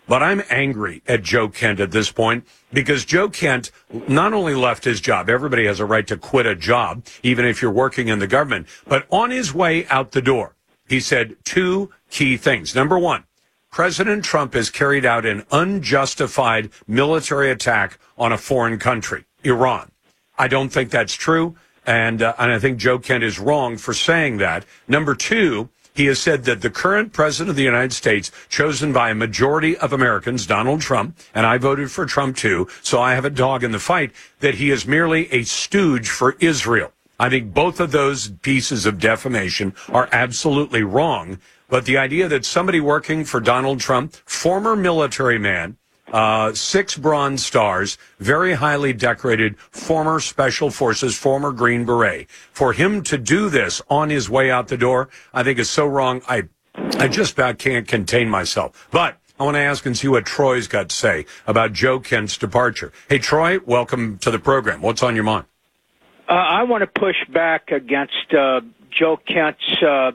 but I'm angry at Joe Kent at this point because Joe Kent not only left his job, everybody has a right to quit a job, even if you're working in the government, but on his way out the door, he said two key things. Number one, President Trump has carried out an unjustified military attack on a foreign country, Iran. I don't think that's true, and I think Joe Kent is wrong for saying that. Number two, he has said that the current president of the United States, chosen by a majority of Americans, Donald Trump, and I voted for Trump too, so I have a dog in the fight, that he is merely a stooge for Israel. I think both of those pieces of defamation are absolutely wrong. But the idea that somebody working for Donald Trump, former military man, 6 Bronze Stars, very highly decorated, former Special Forces, former Green Beret, for him to do this on his way out the door, I think is so wrong. I just about can't contain myself. But I want to ask and see what Troy's got to say about Joe Kent's departure. Hey, Troy, welcome to the program. What's on your mind? I want to push back against Joe Kent's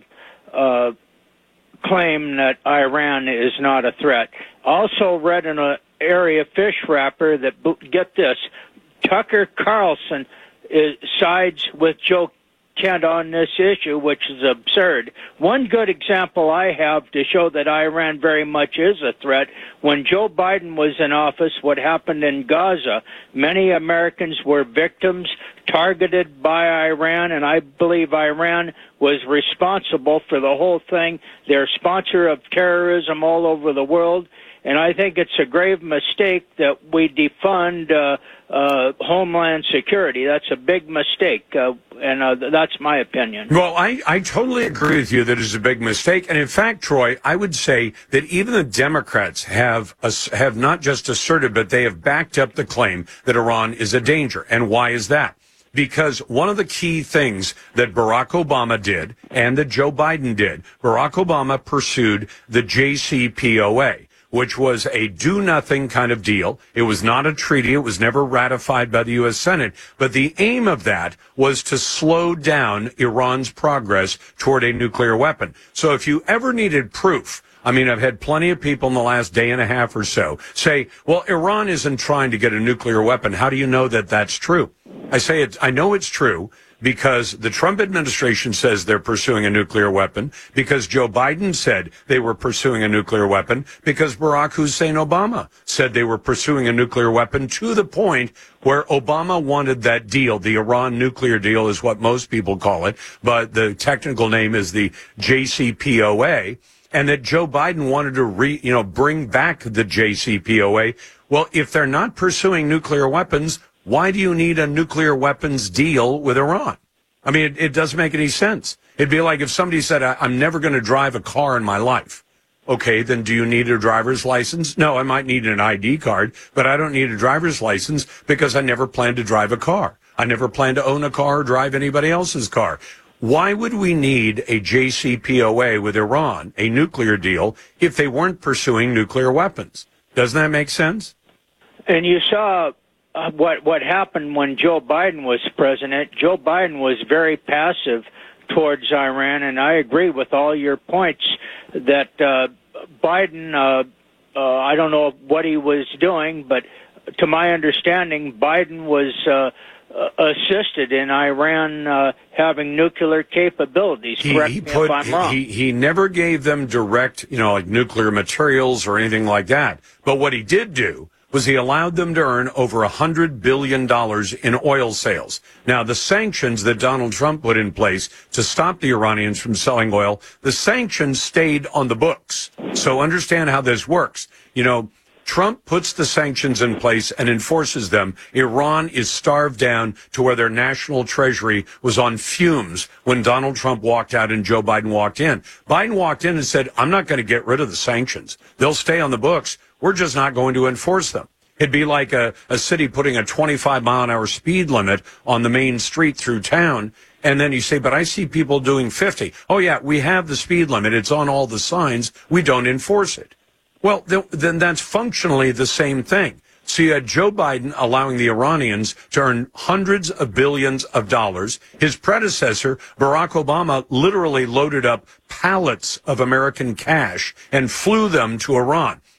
claim that Iran is not a threat. Also read in an area fish wrapper that, get this, Tucker Carlson sides with Joe Kent on this issue, which is absurd. One good example I have to show that Iran very much is a threat, when Joe Biden was in office, what happened in Gaza, many Americans were victims targeted by Iran, and I believe Iran was responsible for the whole thing. They're a sponsor of terrorism all over the world, and I think it's a grave mistake that we defund Homeland Security. That's a big mistake, and that's my opinion. Well, I totally agree with you that it's a big mistake. And in fact, Troy, I would say that even the Democrats have not just asserted, but they have backed up the claim that Iran is a danger. And why is that? Because one of the key things that Barack Obama did and that Joe Biden did, Barack Obama pursued the JCPOA, which was a do-nothing kind of deal. It was not a treaty. It was never ratified by the U.S. Senate. But the aim of that was to slow down Iran's progress toward a nuclear weapon. So if you ever needed proof, I mean, I've had plenty of people in the last day and a half or so say, well, Iran isn't trying to get a nuclear weapon. How do you know that that's true? I say I know it's true because the Trump administration says they're pursuing a nuclear weapon, because Joe Biden said they were pursuing a nuclear weapon, because Barack Hussein Obama said they were pursuing a nuclear weapon, to the point where Obama wanted that deal. The Iran nuclear deal is what most people call it, but the technical name is the JCPOA. And that Joe Biden wanted to bring back the JCPOA. Well, if they're not pursuing nuclear weapons, why do you need a nuclear weapons deal with Iran? I mean, it doesn't make any sense. It'd be like if somebody said, I'm never going to drive a car in my life. Okay, then do you need a driver's license? No, I might need an ID card, but I don't need a driver's license because I never plan to drive a car. I never plan to own a car or drive anybody else's car. Why would we need a JCPOA with Iran, a nuclear deal, if they weren't pursuing nuclear weapons? Doesn't that make sense? And you saw what happened when Joe Biden was president. Joe Biden was very passive towards Iran, and I agree with all your points that Biden, I don't know what he was doing, but to my understanding, Biden was assisted in Iran having nuclear capabilities. Correct me if I'm wrong. He never gave them direct, like nuclear materials or anything like that. But what he did do was he allowed them to earn over $100 billion in oil sales. Now, the sanctions that Donald Trump put in place to stop the Iranians from selling oil, the sanctions stayed on the books. So understand how this works. Trump puts the sanctions in place and enforces them. Iran is starved down to where their national treasury was on fumes when Donald Trump walked out and Joe Biden walked in. Biden walked in and said, I'm not going to get rid of the sanctions. They'll stay on the books. We're just not going to enforce them. It'd be like a city putting a 25-mile-an-hour speed limit on the main street through town. And then you say, but I see people doing 50. Oh, yeah, we have the speed limit. It's on all the signs. We don't enforce it. Well, then that's functionally the same thing. So you had Joe Biden allowing the Iranians to earn hundreds of billions of dollars. His predecessor, Barack Obama, literally loaded up pallets of American cash and flew them to Iran.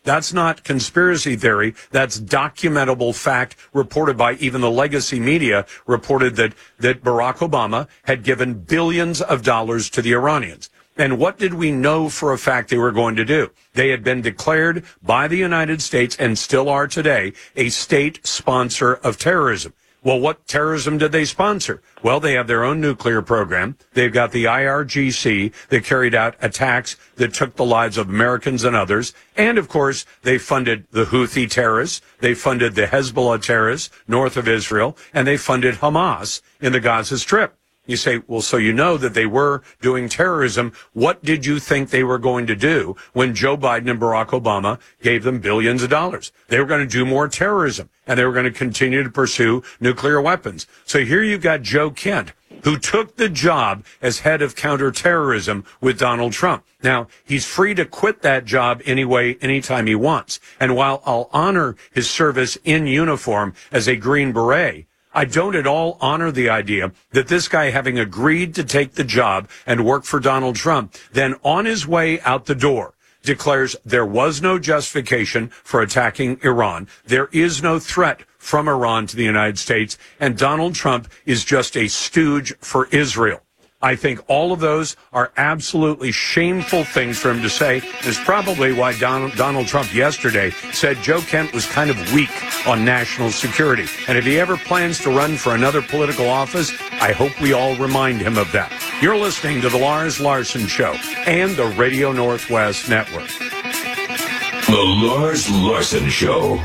That's not conspiracy theory. That's documentable fact reported by even the legacy media reported that Barack Obama had given billions of dollars to the Iranians. And what did we know for a fact they were going to do? They had been declared by the United States, and still are today, a state sponsor of terrorism. Well, what terrorism did they sponsor? Well, they have their own nuclear program. They've got the IRGC that carried out attacks that took the lives of Americans and others. And, of course, they funded the Houthi terrorists. They funded the Hezbollah terrorists north of Israel. And they funded Hamas in the Gaza Strip. You say, well, so you know that they were doing terrorism. What did you think they were going to do when Joe Biden and Barack Obama gave them billions of dollars? They were going to do more terrorism, and they were going to continue to pursue nuclear weapons. So here you've got Joe Kent, who took the job as head of counterterrorism with Donald Trump. Now, he's free to quit that job anyway, anytime he wants. And while I'll honor his service in uniform as a Green Beret, I don't at all honor the idea that this guy, having agreed to take the job and work for Donald Trump, then on his way out the door declares there was no justification for attacking Iran. There is no threat from Iran to the United States, and Donald Trump is just a stooge for Israel. I think all of those are absolutely shameful things for him to say. Is probably why Donald Trump yesterday said Joe Kent was kind of weak on national security. And if he ever plans to run for another political office, I hope we all remind him of that. You're listening to The Lars Larson Show and the Radio Northwest Network. The Lars Larson Show.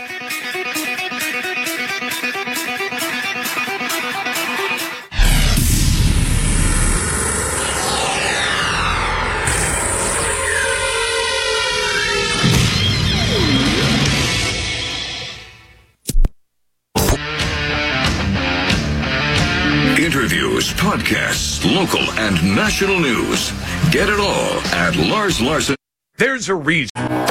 Interviews, podcasts, local and national news. Get it all at Lars Larson. There's a reason.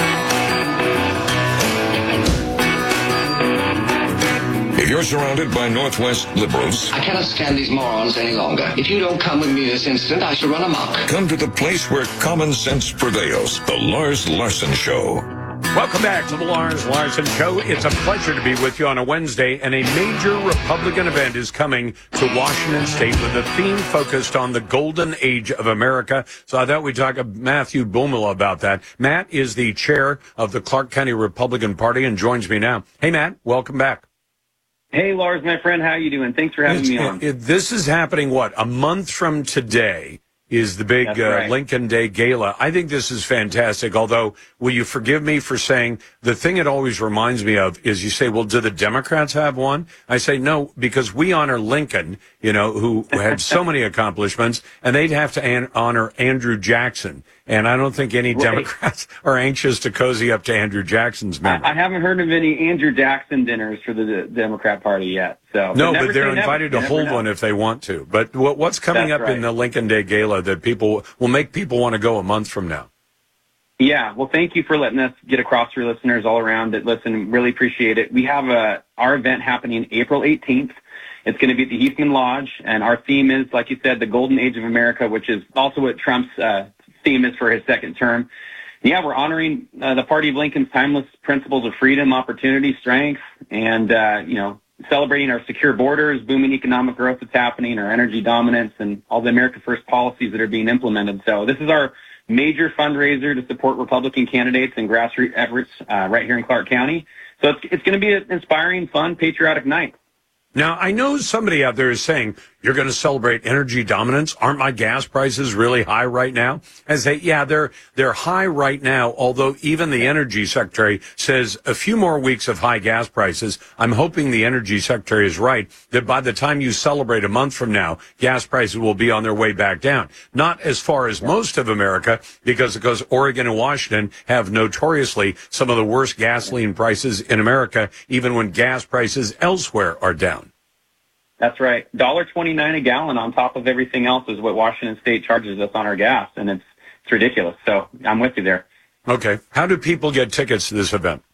If you're surrounded by Northwest liberals, I cannot stand these morons any longer. If you don't come with me this instant, I shall run amok. Come to the place where common sense prevails. The Lars Larson Show. Welcome back to the Lars Larson Show. It's a pleasure to be with you on a Wednesday, and a major Republican event is coming to Washington State with a theme focused on the golden age of America. So I thought we'd talk to Matthew Boumela about that. Matt is the chair of the Clark County Republican Party and joins me now. Hey, Matt, welcome back. Hey, Lars, my friend, how you doing? Thanks for having me on. This is happening, a month from today is the big right. Lincoln Day Gala. I think this is fantastic, although will you forgive me for saying the thing it always reminds me of is you say, well, do the Democrats have one? I say no, because we honor Lincoln, who had so many accomplishments, and they'd have to honor Andrew Jackson. And I don't think any Democrats are anxious to cozy up to Andrew Jackson's memory. I haven't heard of any Andrew Jackson dinners for the Democrat Party yet. So, no, but they're invited to hold one if they want to. But what's coming up in the Lincoln Day Gala that people will make people want to go a month from now? Yeah, well, thank you for letting us get across to your listeners all around that listen. Really appreciate it. We have our event happening April 18th. It's going to be at the Houston Lodge, and our theme is, like you said, the golden age of America, which is also what Trump's theme is for his second term. Yeah, we're honoring the Party of Lincoln's timeless principles of freedom, opportunity, strength, and, celebrating our secure borders, booming economic growth that's happening, our energy dominance, and all the America First policies that are being implemented. So this is our major fundraiser to support Republican candidates and grassroots efforts right here in Clark County. So it's going to be an inspiring, fun, patriotic night. Now, I know somebody out there is saying, you're going to celebrate energy dominance. Aren't my gas prices really high right now? I say, yeah, they're high right now, although even the energy secretary says a few more weeks of high gas prices. I'm hoping the energy secretary is right, that by the time you celebrate a month from now, gas prices will be on their way back down. Not as far as most of America, because Oregon and Washington have notoriously some of the worst gasoline prices in America, even when gas prices elsewhere are down. That's right. $1.29 a gallon on top of everything else is what Washington State charges us on our gas, and it's ridiculous. So I'm with you there. Okay. How do people get tickets to this event?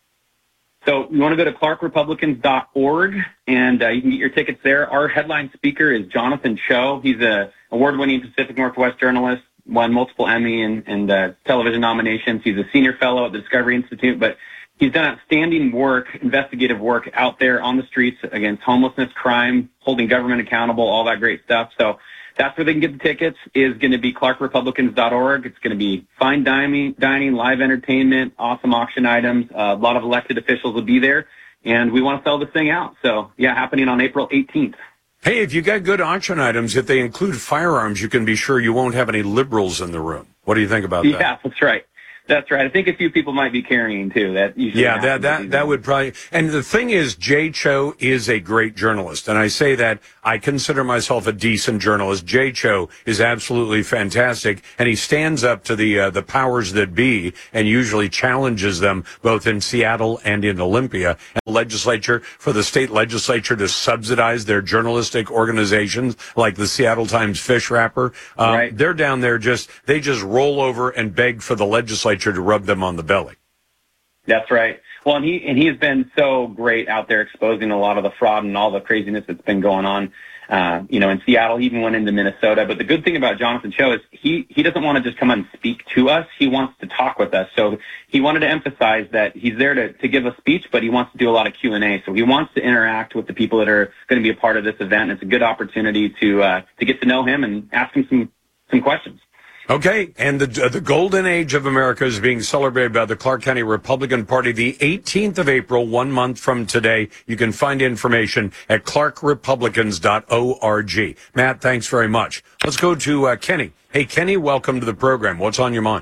So you want to go to clarkrepublicans.org, and you can get your tickets there. Our headline speaker is Jonathan Cho. He's an award-winning Pacific Northwest journalist, won multiple Emmy and television nominations. He's a senior fellow at the Discovery Institute, but he's done outstanding work, investigative work out there on the streets against homelessness, crime, holding government accountable, all that great stuff. So that's where they can get the tickets, is going to be clarkrepublicans.org. It's going to be fine dining, live entertainment, awesome auction items. A lot of elected officials will be there, and we want to sell this thing out. So, yeah, happening on April 18th. Hey, if you got good auction items, if they include firearms, you can be sure you won't have any liberals in the room. What do you think about that? Yeah, that's right. That's right. I think a few people might be carrying too. That would probably. And the thing is, Jay Cho is a great journalist, and I say that I consider myself a decent journalist. Jay Cho is absolutely fantastic, and he stands up to the powers that be, and usually challenges them both in Seattle and in Olympia. And the legislature, for the state legislature to subsidize their journalistic organizations like the Seattle Times Fish Wrapper, right. They're down there they just roll over and beg for the legislature to rub them on the belly. That's right. Well, and he has been so great out there exposing a lot of the fraud and all the craziness that's been going on, in Seattle. He even went into Minnesota. But the good thing about Jonathan Cho is he doesn't want to just come and speak to us. He wants to talk with us. So he wanted to emphasize that he's there to give a speech, but he wants to do a lot of Q&A. So he wants to interact with the people that are going to be a part of this event. It's a good opportunity to get to know him and ask him some questions. Okay, and the golden age of America is being celebrated by the Clark County Republican Party the 18th of April, 1 month from today. You can find information at clarkrepublicans.org. Matt, thanks very much. Let's go to Kenny. Hey, Kenny, welcome to the program. What's on your mind?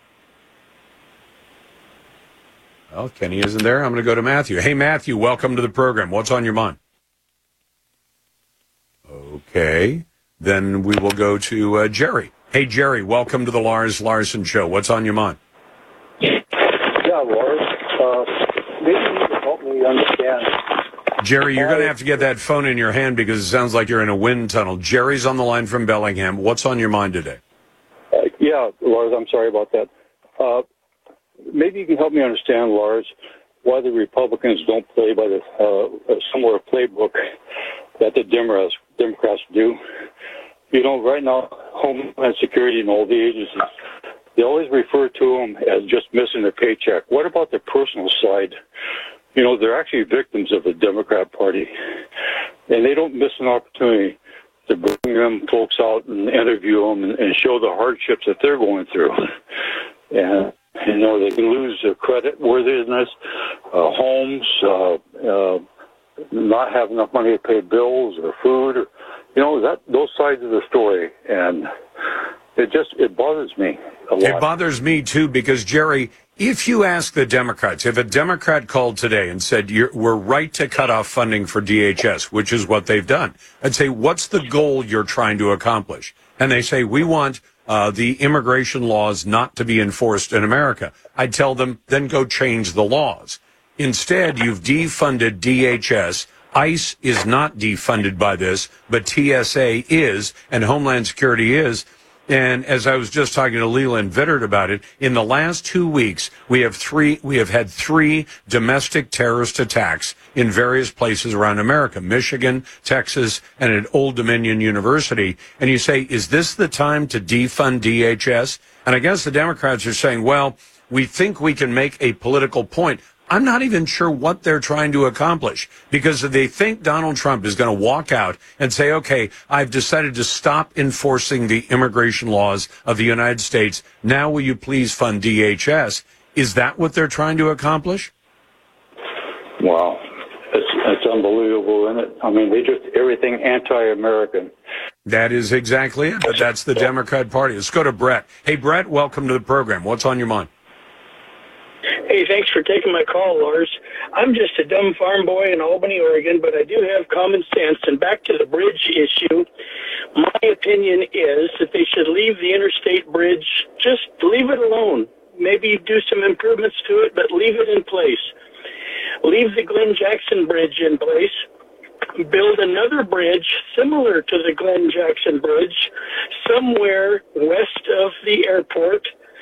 Well, Kenny isn't there. I'm going to go to Matthew. Hey, Matthew, welcome to the program. What's on your mind? Okay, then we will go to Jerry. Hey, Jerry, welcome to the Lars Larson Show. What's on your mind? Yeah, Lars. Maybe you can help me understand. Jerry, you're going to have to get that phone in your hand because it sounds like you're in a wind tunnel. Jerry's on the line from Bellingham. What's on your mind today? Yeah, Lars, I'm sorry about that. Maybe you can help me understand, Lars, why the Republicans don't play by the similar playbook that the Democrats do. Right now, Homeland Security and all the agencies, they always refer to them as just missing a paycheck. What about the personal side? They're actually victims of the Democrat Party, and they don't miss an opportunity to bring them folks out and interview them and show the hardships that they're going through. And, they can lose their credit worthiness, homes, not have enough money to pay bills or food, or those sides of the story, and it bothers me a lot. It bothers me too, because Jerry, if you ask the Democrats, if a Democrat called today and said we're right to cut off funding for DHS, which is what they've done, I'd say, what's the goal you're trying to accomplish? And they say, we want the immigration laws not to be enforced in America. I'd tell them, then go change the laws. Instead, you've defunded DHS. ICE is not defunded by this, but TSA is, and Homeland Security is. And as I was just talking to Leland Vittert about it, in the last 2 weeks, we have had three domestic terrorist attacks in various places around America, Michigan, Texas, and at Old Dominion University. And you say, is this the time to defund DHS? And I guess the Democrats are saying, well, we think we can make a political point. I'm not even sure what they're trying to accomplish, because if they think Donald Trump is going to walk out and say, okay, I've decided to stop enforcing the immigration laws of the United States. Now will you please fund DHS? Is that what they're trying to accomplish? Wow. It's unbelievable, isn't it? I mean, they just everything anti-American. That is exactly it. But that's the Democrat Party. Let's go to Brett. Hey, Brett, welcome to the program. What's on your mind? Hey, thanks for taking my call, Lars. I'm just a dumb farm boy in Albany, Oregon, but I do have common sense. And back to the bridge issue, my opinion is that they should leave the interstate bridge, just leave it alone. Maybe do some improvements to it, but leave it in place. Leave the Glenn Jackson Bridge in place. Build another bridge similar to the Glenn Jackson Bridge somewhere west of the airport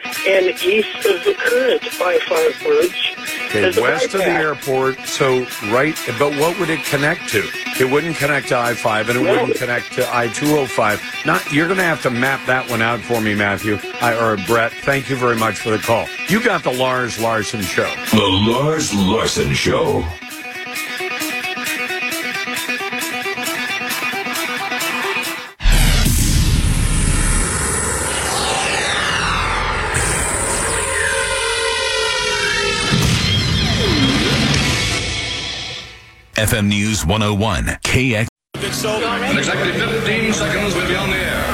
and east of the current I-5 bridge. Okay, west of the airport, so right, but what would it connect to? It wouldn't connect to I-5, and it wouldn't connect to I-205. You're going to have to map that one out for me, Matthew, or Brett. Thank you very much for the call. You got the Lars Larson Show. The Lars Larson Show. FM News 101, KX. In exactly 15 seconds, we'll be on the air.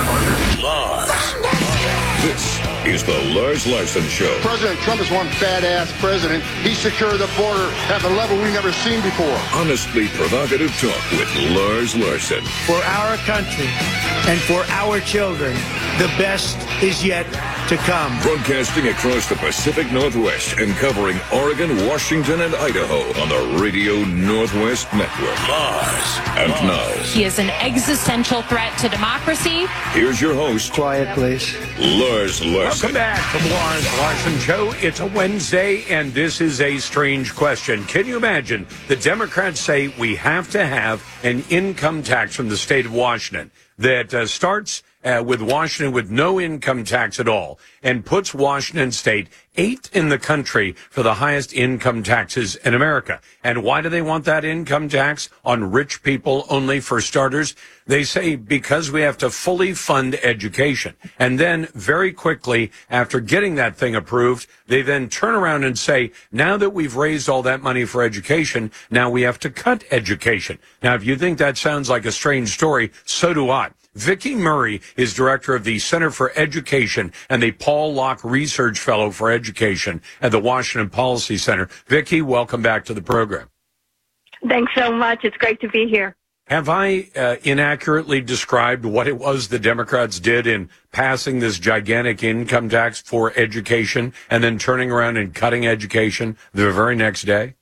Lars. This is the Lars Larson Show. President Trump is one badass president. He secured the border at a level we've never seen before. Honestly provocative talk with Lars Larson. For our country and for our children, the best is yet to come. Broadcasting across the Pacific Northwest and covering Oregon, Washington, and Idaho on the Radio Northwest Network. Lars. And now, He is an existential threat to democracy. here's your host, Quiet, please. Lars Larson. Welcome back to the Lars Larson Show. It's a Wednesday, and this is a strange question. Can you imagine the Democrats say we have to have an income tax from the state of Washington that starts with Washington with no income tax at all and puts Washington State 8th in the country for the highest income taxes in America. And why do they want that income tax on rich people only, for starters? They say because we have to fully fund education. And then very quickly after getting that thing approved, they then turn around and say, now that we've raised all that money for education, now we have to cut education. Now, if you think that sounds like a strange story, so do I. Vicki Murray is director of the Center for Education and the Paul Locke Research Fellow for Education at the Washington Policy Center. Vicki, welcome back to the program. Thanks so much. It's great to be here. Have I inaccurately described what it was the Democrats did in passing this gigantic income tax for education and then turning around and cutting education the very next day?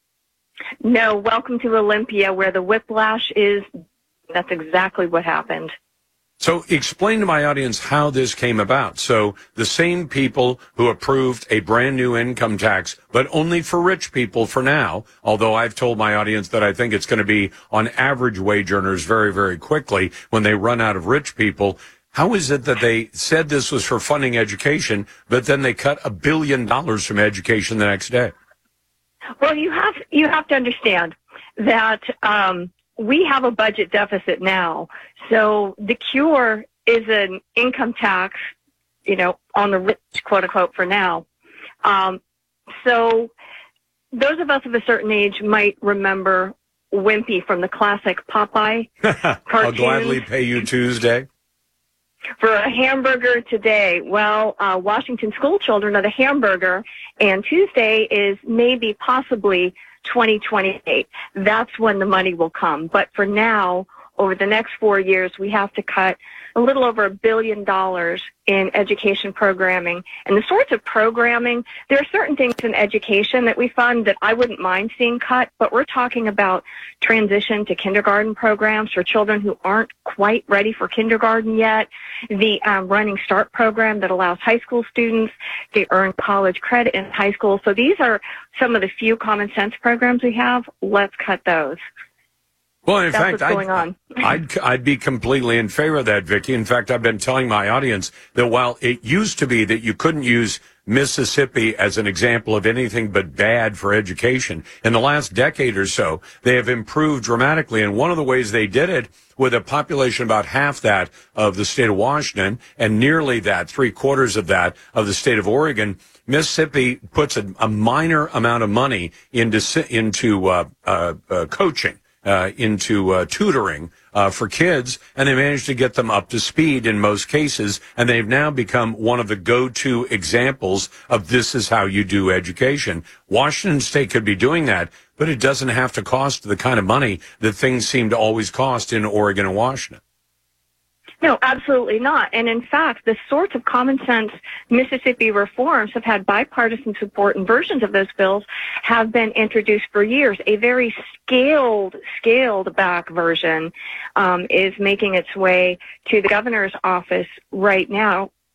No, welcome to Olympia, where the whiplash is. That's exactly what happened. So explain to my audience how this came about. So the same people who approved a brand new income tax, but only for rich people for now, although I've told my audience that I think it's going to be on average wage earners very, very quickly when they run out of rich people. How is it that they said this was for funding education, but then they cut $1 billion from education the next day? Well, you have to understand that we have a budget deficit now. So the cure is an income tax, on the rich, quote unquote, for now. So those of us of a certain age might remember Wimpy from the classic Popeye cartoon. I'll gladly pay you Tuesday. For a hamburger today. Well, Washington school children are the hamburger, and Tuesday is maybe possibly 2028. That's when the money will come. But for now, over the next 4 years, we have to cut a little over $1 billion in education programming. And the sorts of programming, there are certain things in education that we fund that I wouldn't mind seeing cut, but we're talking about transition to kindergarten programs for children who aren't quite ready for kindergarten yet, the Running Start program that allows high school students to earn college credit in high school. So these are some of the few common sense programs we have. Let's cut those. Well, in fact, I'd be completely in favor of that, Vicki. In fact, I've been telling my audience that while it used to be that you couldn't use Mississippi as an example of anything but bad for education, in the last decade or so, they have improved dramatically. And one of the ways they did it, with a population about half that of the state of Washington and nearly that, 3/4 of that of the state of Oregon, Mississippi puts a minor amount of money into coaching. Into tutoring for kids, and they managed to get them up to speed in most cases, and they've now become one of the go-to examples of this is how you do education. Washington State could be doing that, but it doesn't have to cost the kind of money that things seem to always cost in Oregon and Washington. No, absolutely not. And in fact, the sorts of common sense Mississippi reforms have had bipartisan support, and versions of those bills have been introduced for years. A very scaled back version is making its way to the governor's office right now.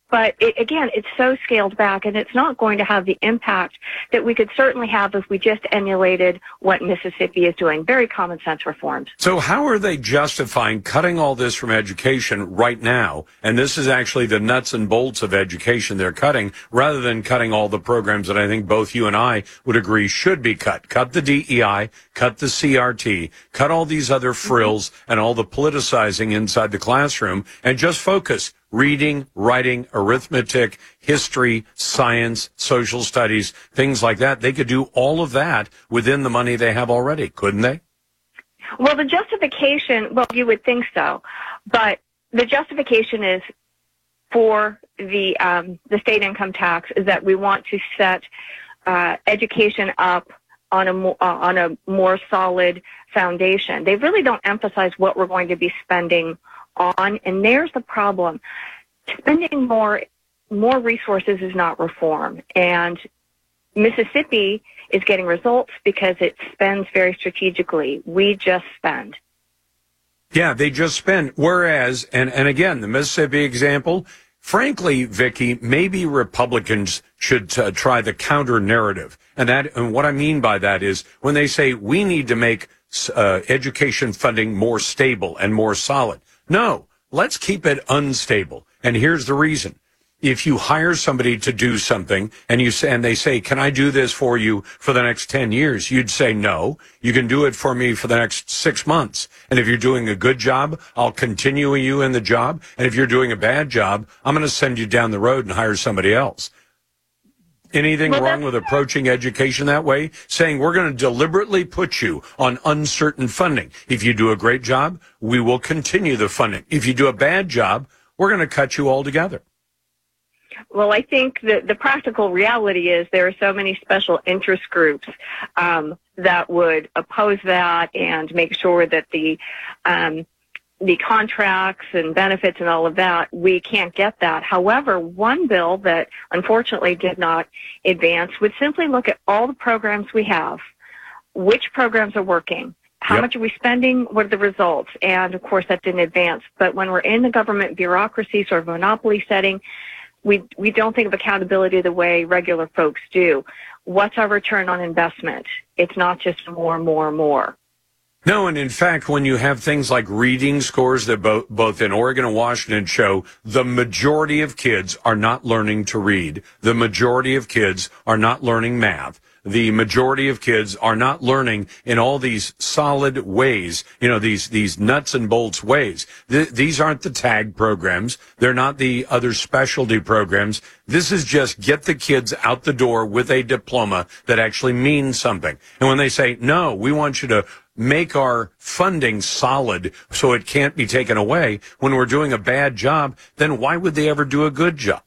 But again, it's so scaled back, and it's not going to have the impact that we could certainly have if we just emulated what Mississippi is doing. Very common sense reforms. So how are they justifying cutting all this from education right now? And this is actually the nuts and bolts of education they're cutting, rather than cutting all the programs that I think both you and I would agree should be cut. Cut the DEI, cut the CRT, cut all these other frills and all the politicizing inside the classroom, and just focus. Reading, writing, arithmetic, history, science, social studies, things like that. They could do all of that within the money they have already, couldn't they? Well, the justification, well, you would think so, but the justification is for the state income tax is that we want to set education up on a more solid foundation. They really don't emphasize what we're going to be spending on, and there's the problem. Spending more resources is not reform, and Mississippi is getting results because it spends very strategically. We just spend. Yeah, they just spend. Whereas, and again, the Mississippi example, frankly, Vicki, maybe Republicans should try the counter narrative. And what I mean by that is when they say we need to make education funding more stable and more solid. No, let's keep it unstable. And here's the reason. If you hire somebody to do something and they say, can I do this for you for the next 10 years? You'd say, no, you can do it for me for the next 6 months. And if you're doing a good job, I'll continue you in the job. And if you're doing a bad job, I'm going to send you down the road and hire somebody else. Anything wrong with approaching education that way? Saying we're going to deliberately put you on uncertain funding. If you do a great job, we will continue the funding. If you do a bad job, we're going to cut you altogether. Well, I think that the practical reality is there are so many special interest groups that would oppose that and make sure that the contracts and benefits and all of that, we can't get that. However, one bill that unfortunately did not advance would simply look at all the programs we have, which programs are working, how much are we spending, what are the results, and of course that didn't advance. But when we're in the government bureaucracy, sort of monopoly setting, we don't think of accountability the way regular folks do. What's our return on investment? It's not just more. No, and in fact, when you have things like reading scores that both in Oregon and Washington show the majority of kids are not learning to read, the majority of kids are not learning math, the majority of kids are not learning in all these solid ways, these nuts and bolts ways. These aren't the tag programs. They're not the other specialty programs. This is just get the kids out the door with a diploma that actually means something. And when they say, no, we want you to make our funding solid so it can't be taken away when we're doing a bad job, then why would they ever do a good job?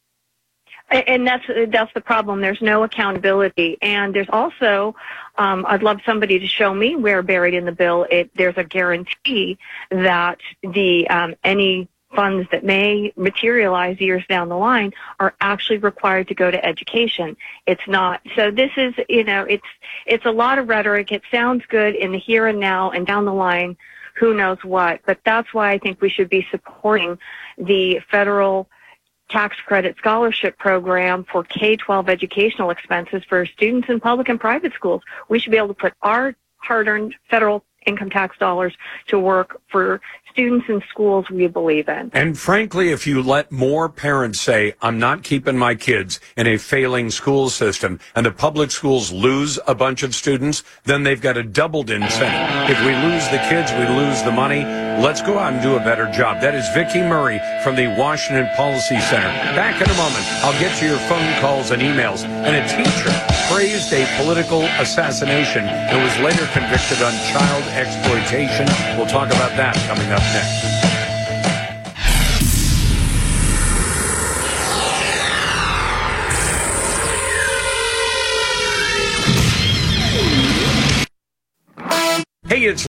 And that's the problem. There's no accountability. And there's also, I'd love somebody to show me where buried in the bill there's a guarantee that any funds that may materialize years down the line are actually required to go to education. It's not. So this is, it's a lot of rhetoric. It sounds good in the here and now, and down the line, who knows what. But that's why I think we should be supporting the federal tax credit scholarship program for K-12 educational expenses for students in public and private schools. We should be able to put our hard-earned federal income tax dollars to work for students in schools we believe in. And frankly, if you let more parents say, I'm not keeping my kids in a failing school system, and the public schools lose a bunch of students, then they've got a doubled incentive. If we lose the kids, we lose the money. Let's go out and do a better job. That is Vicki Murray from the Washington Policy Center. Back in a moment, I'll get to your phone calls and emails. And a teacher praised a political assassination and was later convicted on child exploitation. We'll talk about that coming up next. Hey, it's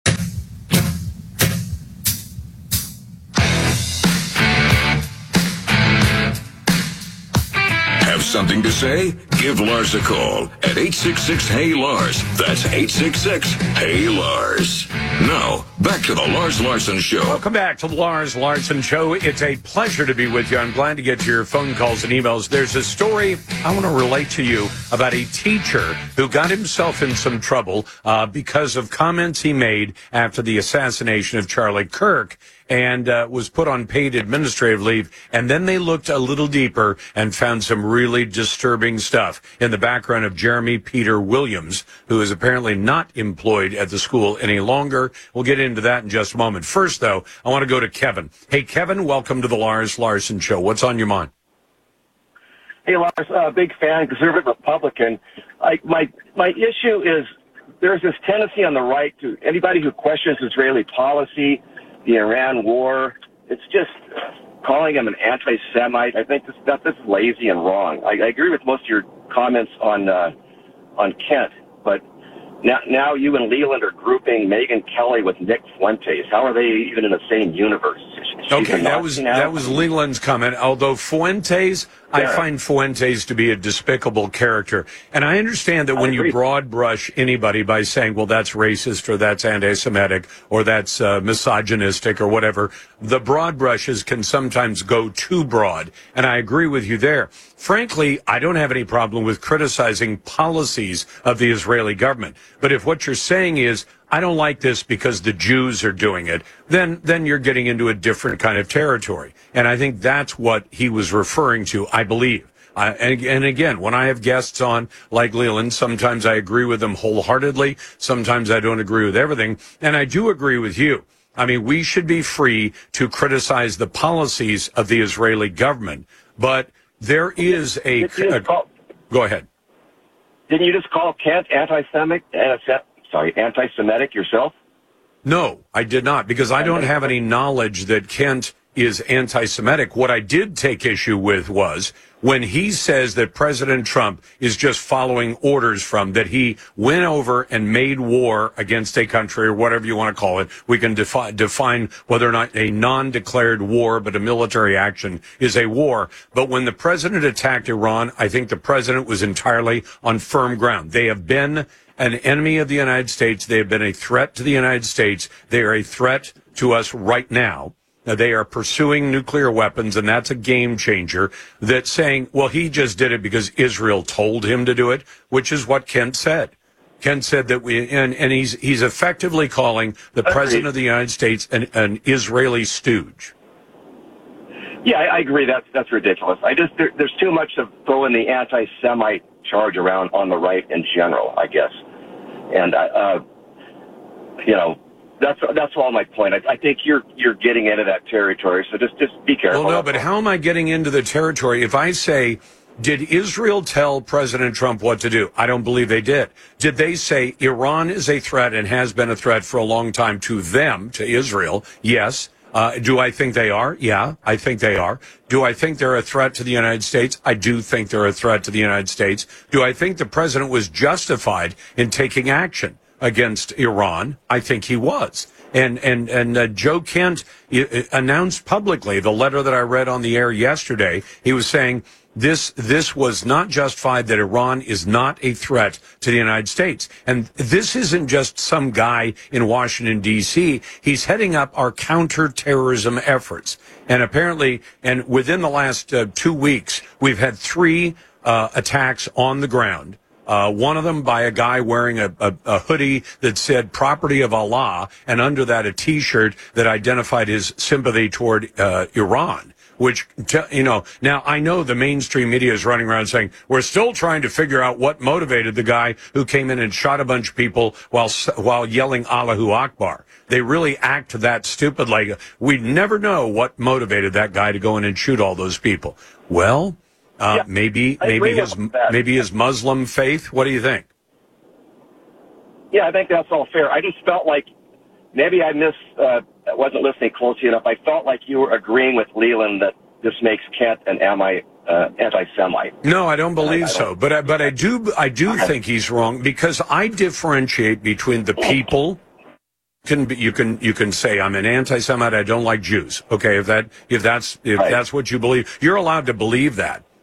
something to say? Give Lars a call at 866-HEY-LARS. That's 866-HEY-LARS. Now, back to the Lars Larson Show. Welcome back to the Lars Larson Show. It's a pleasure to be with you. I'm glad to get to your phone calls and emails. There's a story I want to relate to you about a teacher who got himself in some trouble because of comments he made after the assassination of Charlie Kirk, and was put on paid administrative leave. And then they looked a little deeper and found some really disturbing stuff in the background of Jeremy Peter Williams, who is apparently not employed at the school any longer. We'll get into that in just a moment. First, though, I want to go to Kevin. Hey, Kevin, welcome to the Lars Larson Show. What's on your mind? Hey, Lars, big fan, conservative Republican. My issue is there's this tendency on the right to anybody who questions Israeli policy, the Iran war, it's just calling him an anti-Semite. I think this is lazy and wrong. I agree with most of your comments on Kent, but now you and Leland are grouping Megyn Kelly with Nick Fuentes. How are they even in the same universe? Okay, that was Leland's comment. Although Fuentes, I find Fuentes to be a despicable character. And I understand that when you broad brush anybody by saying, well, that's racist or that's anti-Semitic or that's misogynistic or whatever, the broad brushes can sometimes go too broad. And I agree with you there. Frankly, I don't have any problem with criticizing policies of the Israeli government. But if what you're saying is, I don't like this because the Jews are doing it, then you're getting into a different kind of territory. And I think that's what he was referring to, I believe. And again, when I have guests on like Leland, sometimes I agree with them wholeheartedly. Sometimes I don't agree with everything. And I do agree with you. I mean, we should be free to criticize the policies of the Israeli government. But there is go ahead. Didn't you just call Kent anti-Semitic yourself? No, I did not, because I don't have any knowledge that Kent is anti-Semitic. What I did take issue with was when he says that President Trump is just following orders from, that he went over and made war against a country or whatever you want to call it. We can define whether or not a non-declared war, but a military action is a war. But when the president attacked Iran, I think the president was entirely on firm ground. They have been an enemy of the United States. They have been a threat to the United States. They are a threat to us right now. They are pursuing nuclear weapons, and that's a game changer. That's saying, well, he just did it because Israel told him to do it, which is what Kent said. Kent said that and he's effectively calling the president of the United States an Israeli stooge. Yeah, I agree. That's ridiculous. There's too much to throw in the anti-Semite charge around on the right in general, I guess. And that's all my point. I think you're getting into that territory, so just be careful. Well, no, but how am I getting into the territory if I say, did Israel tell President Trump what to do? I don't believe they did. Did they say Iran is a threat and has been a threat for a long time to them, to Israel? Yes. Do I think they are? Yeah, I think they are. Do I think they're a threat to the United States? I do think they're a threat to the United States. Do I think the president was justified in taking action against Iran? I think he was. And Joe Kent announced publicly the letter that I read on the air yesterday. He was saying this was not justified, that Iran is not a threat to the United States. And this isn't just some guy in Washington, D.C. He's heading up our counterterrorism efforts. And apparently, and within the last 2 weeks, we've had 3 attacks on the ground. One of them by a guy wearing a hoodie that said "Property of Allah," and under that a T-shirt that identified his sympathy toward Iran. Which, now I know the mainstream media is running around saying, we're still trying to figure out what motivated the guy who came in and shot a bunch of people while yelling Allahu Akbar. They really act that stupid, like, we'd never know what motivated that guy to go in and shoot all those people. Well, maybe his Muslim faith. What do you think? Yeah, I think that's all fair. I just felt like maybe I wasn't listening closely enough. I felt like you were agreeing with Leland that this makes Kent an anti-Semite. No, I don't believe so. But I do think he's wrong, because I differentiate between the people. You can say I'm an anti-Semite. I don't like Jews. Okay, if that's what you believe, you're allowed to believe that.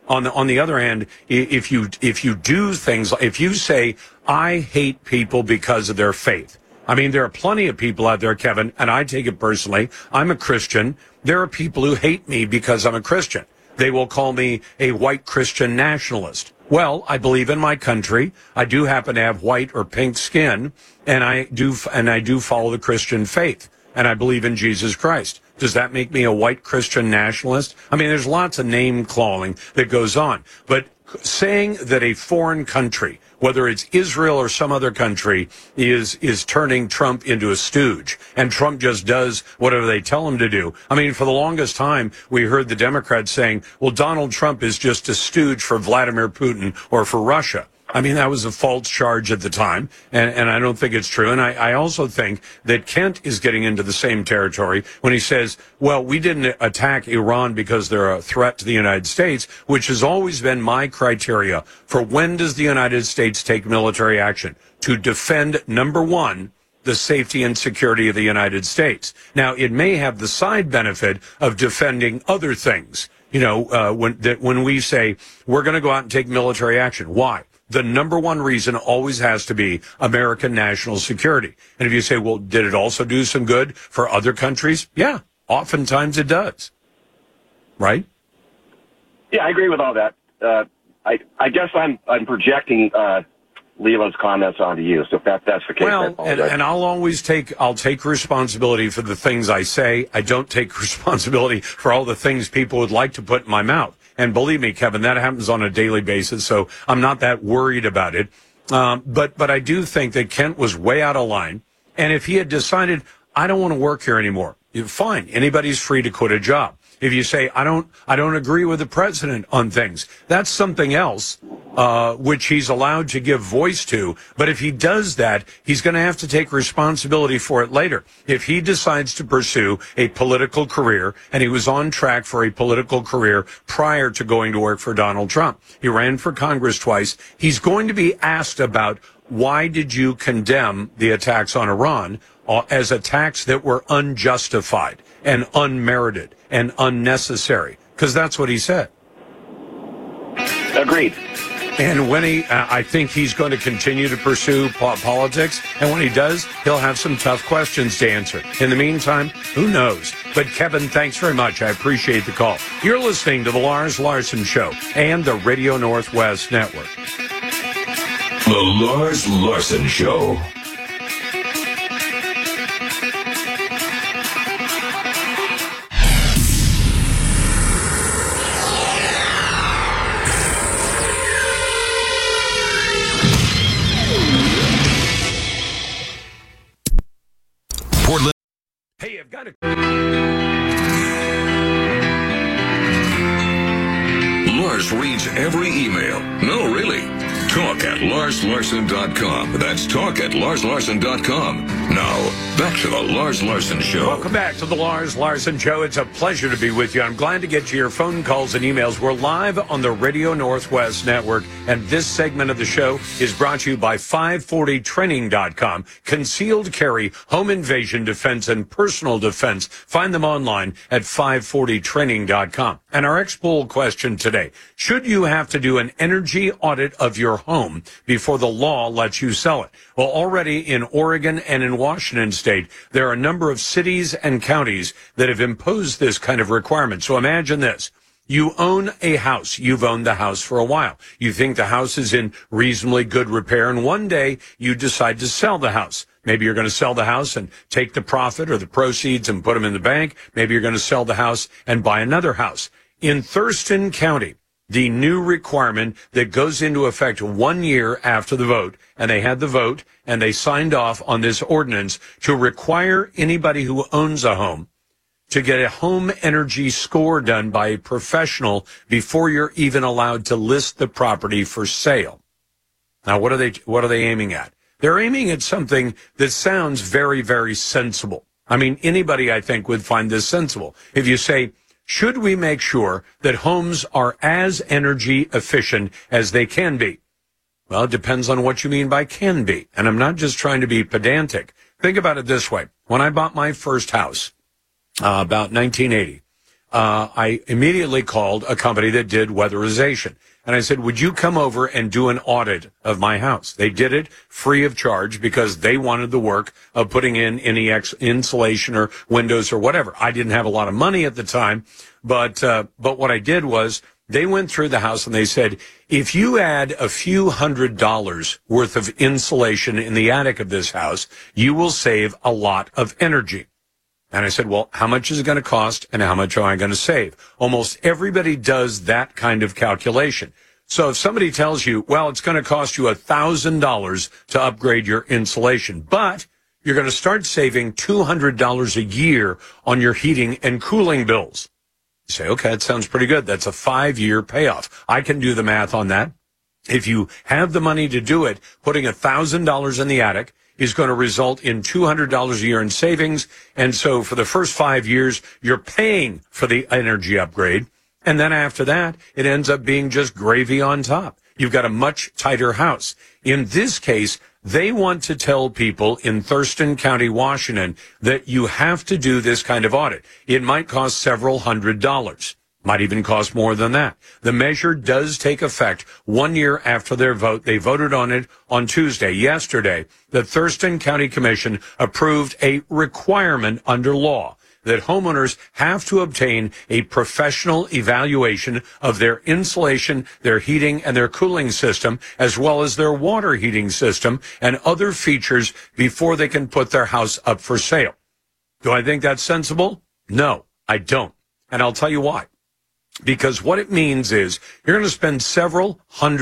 On the other hand, if you do things, if you say, I hate people because of their faith. I mean, there are plenty of people out there, Kevin, and I take it personally. I'm a Christian. There are people who hate me because I'm a Christian. They will call me a white Christian nationalist. Well, I believe in my country. I do happen to have white or pink skin, and I do follow the Christian faith, and I believe in Jesus Christ. Does that make me a white Christian nationalist? I mean, there's lots of name calling that goes on, but saying that a foreign country, whether it's Israel or some other country, is turning Trump into a stooge, and Trump just does whatever they tell him to do. I mean, for the longest time, we heard the Democrats saying, well, Donald Trump is just a stooge for Vladimir Putin or for Russia. I mean, that was a false charge at the time, and I don't think it's true. And I also think that Kent is getting into the same territory when he says, well, we didn't attack Iran because they're a threat to the United States, which has always been my criteria for when does the United States take military action? To defend, number one, the safety and security of the United States. Now, it may have the side benefit of defending other things. You know, when we say we're going to go out and take military action. Why? The number one reason always has to be American national security. And if you say, well, did it also do some good for other countries? Yeah, oftentimes it does. Right? Yeah, I agree with all that. I guess I'm projecting Leland's comments onto you. So if that's the case, well, and I'll take responsibility for the things I say. I don't take responsibility for all the things people would like to put in my mouth. And believe me, Kevin, that happens on a daily basis, so I'm not that worried about it. But I do think that Kent was way out of line. And if he had decided, I don't want to work here anymore, fine. Anybody's free to quit a job. If you say, I don't agree with the president on things, that's something else, which he's allowed to give voice to. But if he does that, he's going to have to take responsibility for it later. If he decides to pursue a political career, and he was on track for a political career prior to going to work for Donald Trump, he ran for Congress twice. He's going to be asked about, why did you condemn the attacks on Iran as attacks that were unjustified and unmerited and unnecessary? Because that's what he said. Agreed. And when I think he's going to continue to pursue politics. And when he does, he'll have some tough questions to answer. In the meantime, who knows? But Kevin, thanks very much. I appreciate the call. You're listening to The Lars Larson Show and the Radio Northwest Network. The Lars Larson Show. Hey, I've got a... Lars reads every email. No, really. Talk at LarsLarson.com. That's talk at LarsLarson.com. Now, back to the Lars Larson Show. Welcome back to the Lars Larson Show. It's a pleasure to be with you. I'm glad to get to your phone calls and emails. We're live on the Radio Northwest Network, and this segment of the show is brought to you by 540training.com. Concealed carry, home invasion defense, and personal defense. Find them online at 540training.com. And our ex-poll question today, should you have to do an energy audit of your home before the law lets you sell it? Well, already in Oregon and in Washington state, there are a number of cities and counties that have imposed this kind of requirement. So imagine this. You own a house. You've owned the house for a while. You think the house is in reasonably good repair, and one day you decide to sell the house. Maybe you're going to sell the house and take the profit or the proceeds and put them in the bank. Maybe you're going to sell the house and buy another house. In Thurston County, the new requirement that goes into effect 1 year after the vote, and they had the vote, and they signed off on this ordinance to require anybody who owns a home to get a home energy score done by a professional before you're even allowed to list the property for sale. Now, what are they aiming at? They're aiming at something that sounds very, very sensible. I mean, anybody, I think, would find this sensible. If you say, should we make sure that homes are as energy efficient as they can be? Well, it depends on what you mean by can be. And I'm not just trying to be pedantic. Think about it this way. When I bought my first house, about 1980, I immediately called a company that did weatherization. And I said, would you come over and do an audit of my house? They did it free of charge because they wanted the work of putting in any insulation or windows or whatever. I didn't have a lot of money at the time, but what I did was they went through the house and they said, if you add a few $100s worth of insulation in the attic of this house, you will save a lot of energy. And I said, well, how much is it going to cost and how much am I going to save? Almost everybody does that kind of calculation. So if somebody tells you, well, it's going to cost you $1,000 to upgrade your insulation, but you're going to start saving $200 a year on your heating and cooling bills. You say, okay, that sounds pretty good. That's a 5-year payoff. I can do the math on that. If you have the money to do it, putting $1,000 in the attic is going to result in $200 a year in savings. And so for the first 5 years, you're paying for the energy upgrade. And then after that, it ends up being just gravy on top. You've got a much tighter house. In this case, they want to tell people in Thurston County, Washington, that you have to do this kind of audit. It might cost several $100s. Might even cost more than that. The measure does take effect 1 year after their vote. They voted on it on Tuesday. Yesterday, the Thurston County Commission approved a requirement under law that homeowners have to obtain a professional evaluation of their insulation, their heating, and their cooling system, as well as their water heating system and other features before they can put their house up for sale. Do I think that's sensible? No, I don't. And I'll tell you why. Because what it means is you're going to spend several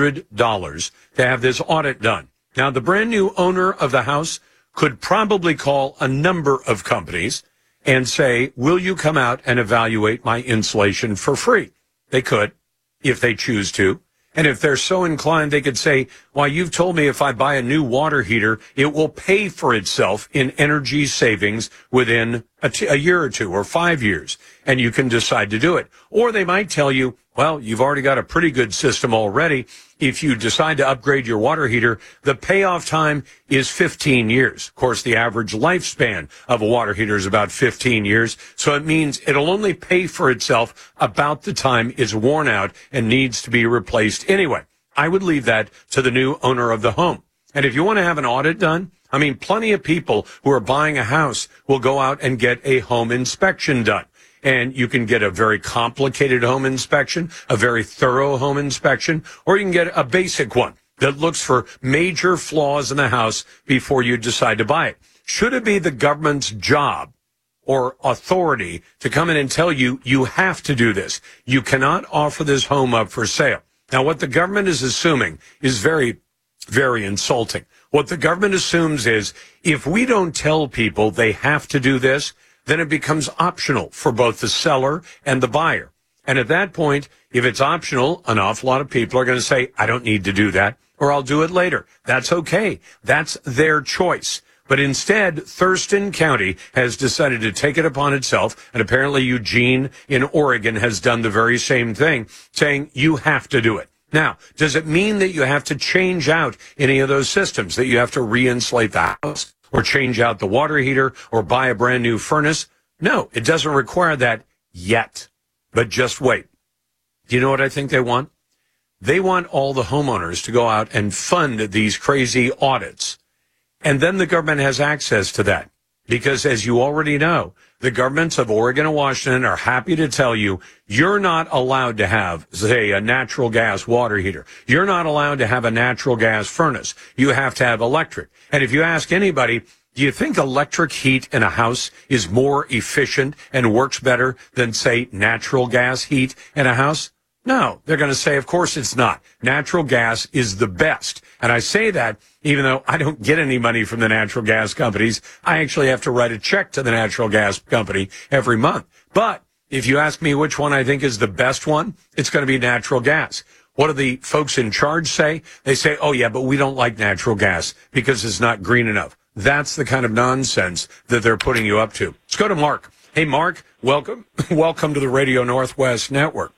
$100s to have this audit done. Now, the brand new owner of the house could probably call a number of companies and say, will you come out and evaluate my insulation for free? They could, if they choose to. And if they're so inclined, they could say, well, you've told me if I buy a new water heater, it will pay for itself in energy savings within a year or 2 or 5 years. And you can decide to do it. Or they might tell you, well, you've already got a pretty good system already. If you decide to upgrade your water heater, the payoff time is 15 years. Of course, the average lifespan of a water heater is about 15 years. So it means it'll only pay for itself about the time it's worn out and needs to be replaced anyway. I would leave that to the new owner of the home. And if you want to have an audit done, I mean, plenty of people who are buying a house will go out and get a home inspection done. And you can get a very complicated home inspection, a very thorough home inspection, or you can get a basic one that looks for major flaws in the house before you decide to buy it. Should it be the government's job or authority to come in and tell you, you have to do this? You cannot offer this home up for sale. Now, what the government is assuming is very, very insulting. What the government assumes is if we don't tell people they have to do this, then it becomes optional for both the seller and the buyer. And at that point, if it's optional, an awful lot of people are going to say, I don't need to do that, or I'll do it later. That's okay. That's their choice. But instead, Thurston County has decided to take it upon itself, and apparently Eugene in Oregon has done the very same thing, saying you have to do it. Now, does it mean that you have to change out any of those systems, that you have to re-insulate the house, or change out the water heater, or buy a brand new furnace? No, it doesn't require that yet. But just wait. Do you know what I think they want? They want all the homeowners to go out and fund these crazy audits. And then the government has access to that. Because as you already know, the governments of Oregon and Washington are happy to tell you you're not allowed to have, say, a natural gas water heater. You're not allowed to have a natural gas furnace. You have to have electric. And if you ask anybody, do you think electric heat in a house is more efficient and works better than, say, natural gas heat in a house? No, they're going to say, of course it's not. Natural gas is the best. And I say that even though I don't get any money from the natural gas companies. I actually have to write a check to the natural gas company every month. But if you ask me which one I think is the best one, it's going to be natural gas. What do the folks in charge say? They say, oh, yeah, but we don't like natural gas because it's not green enough. That's the kind of nonsense that they're putting you up to. Let's go to Mark. Hey, Mark, welcome. Welcome to the Radio Northwest Network.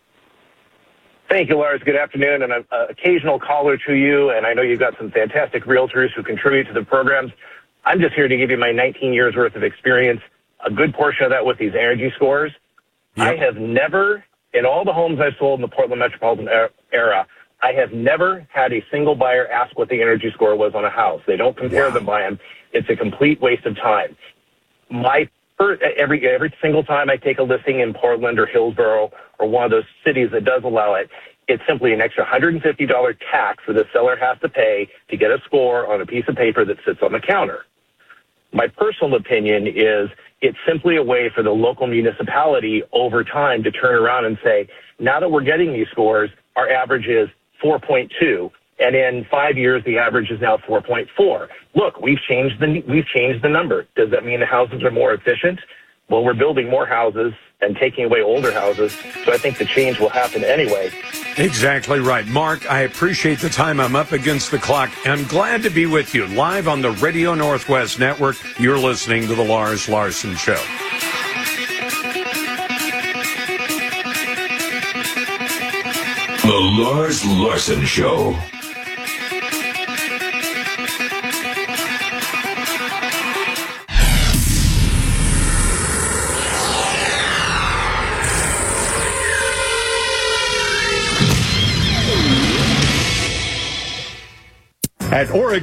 Thank you, Lars. Good afternoon. And I'm an occasional caller to you, and I know you've got some fantastic realtors who contribute to the programs. I'm just here to give you my 19 years worth of experience, a good portion of that with these energy scores. I have never, in all the homes I've sold in the Portland metropolitan era, I have never had a single buyer ask what the energy score was on a house. They don't compare them by them. It's a complete waste of time. Every single time I take a listing in Portland or Hillsborough or one of those cities that does allow it, it's simply an extra $150 tax that the seller has to pay to get a score on a piece of paper that sits on the counter. My personal opinion is it's simply a way for the local municipality over time to turn around and say, now that we're getting these scores, our average is 4.2, and in 5 years the average is now 4.4. Look, we've changed the number. Does that mean the houses are more efficient? Well, we're building more houses and taking away older houses, so I think the change will happen anyway. Exactly right. Mark, I appreciate the time. I'm up against the clock. I'm glad to be with you live on the Radio Northwest Network. You're listening to The Lars Larson Show. The Lars Larson Show. At Oregon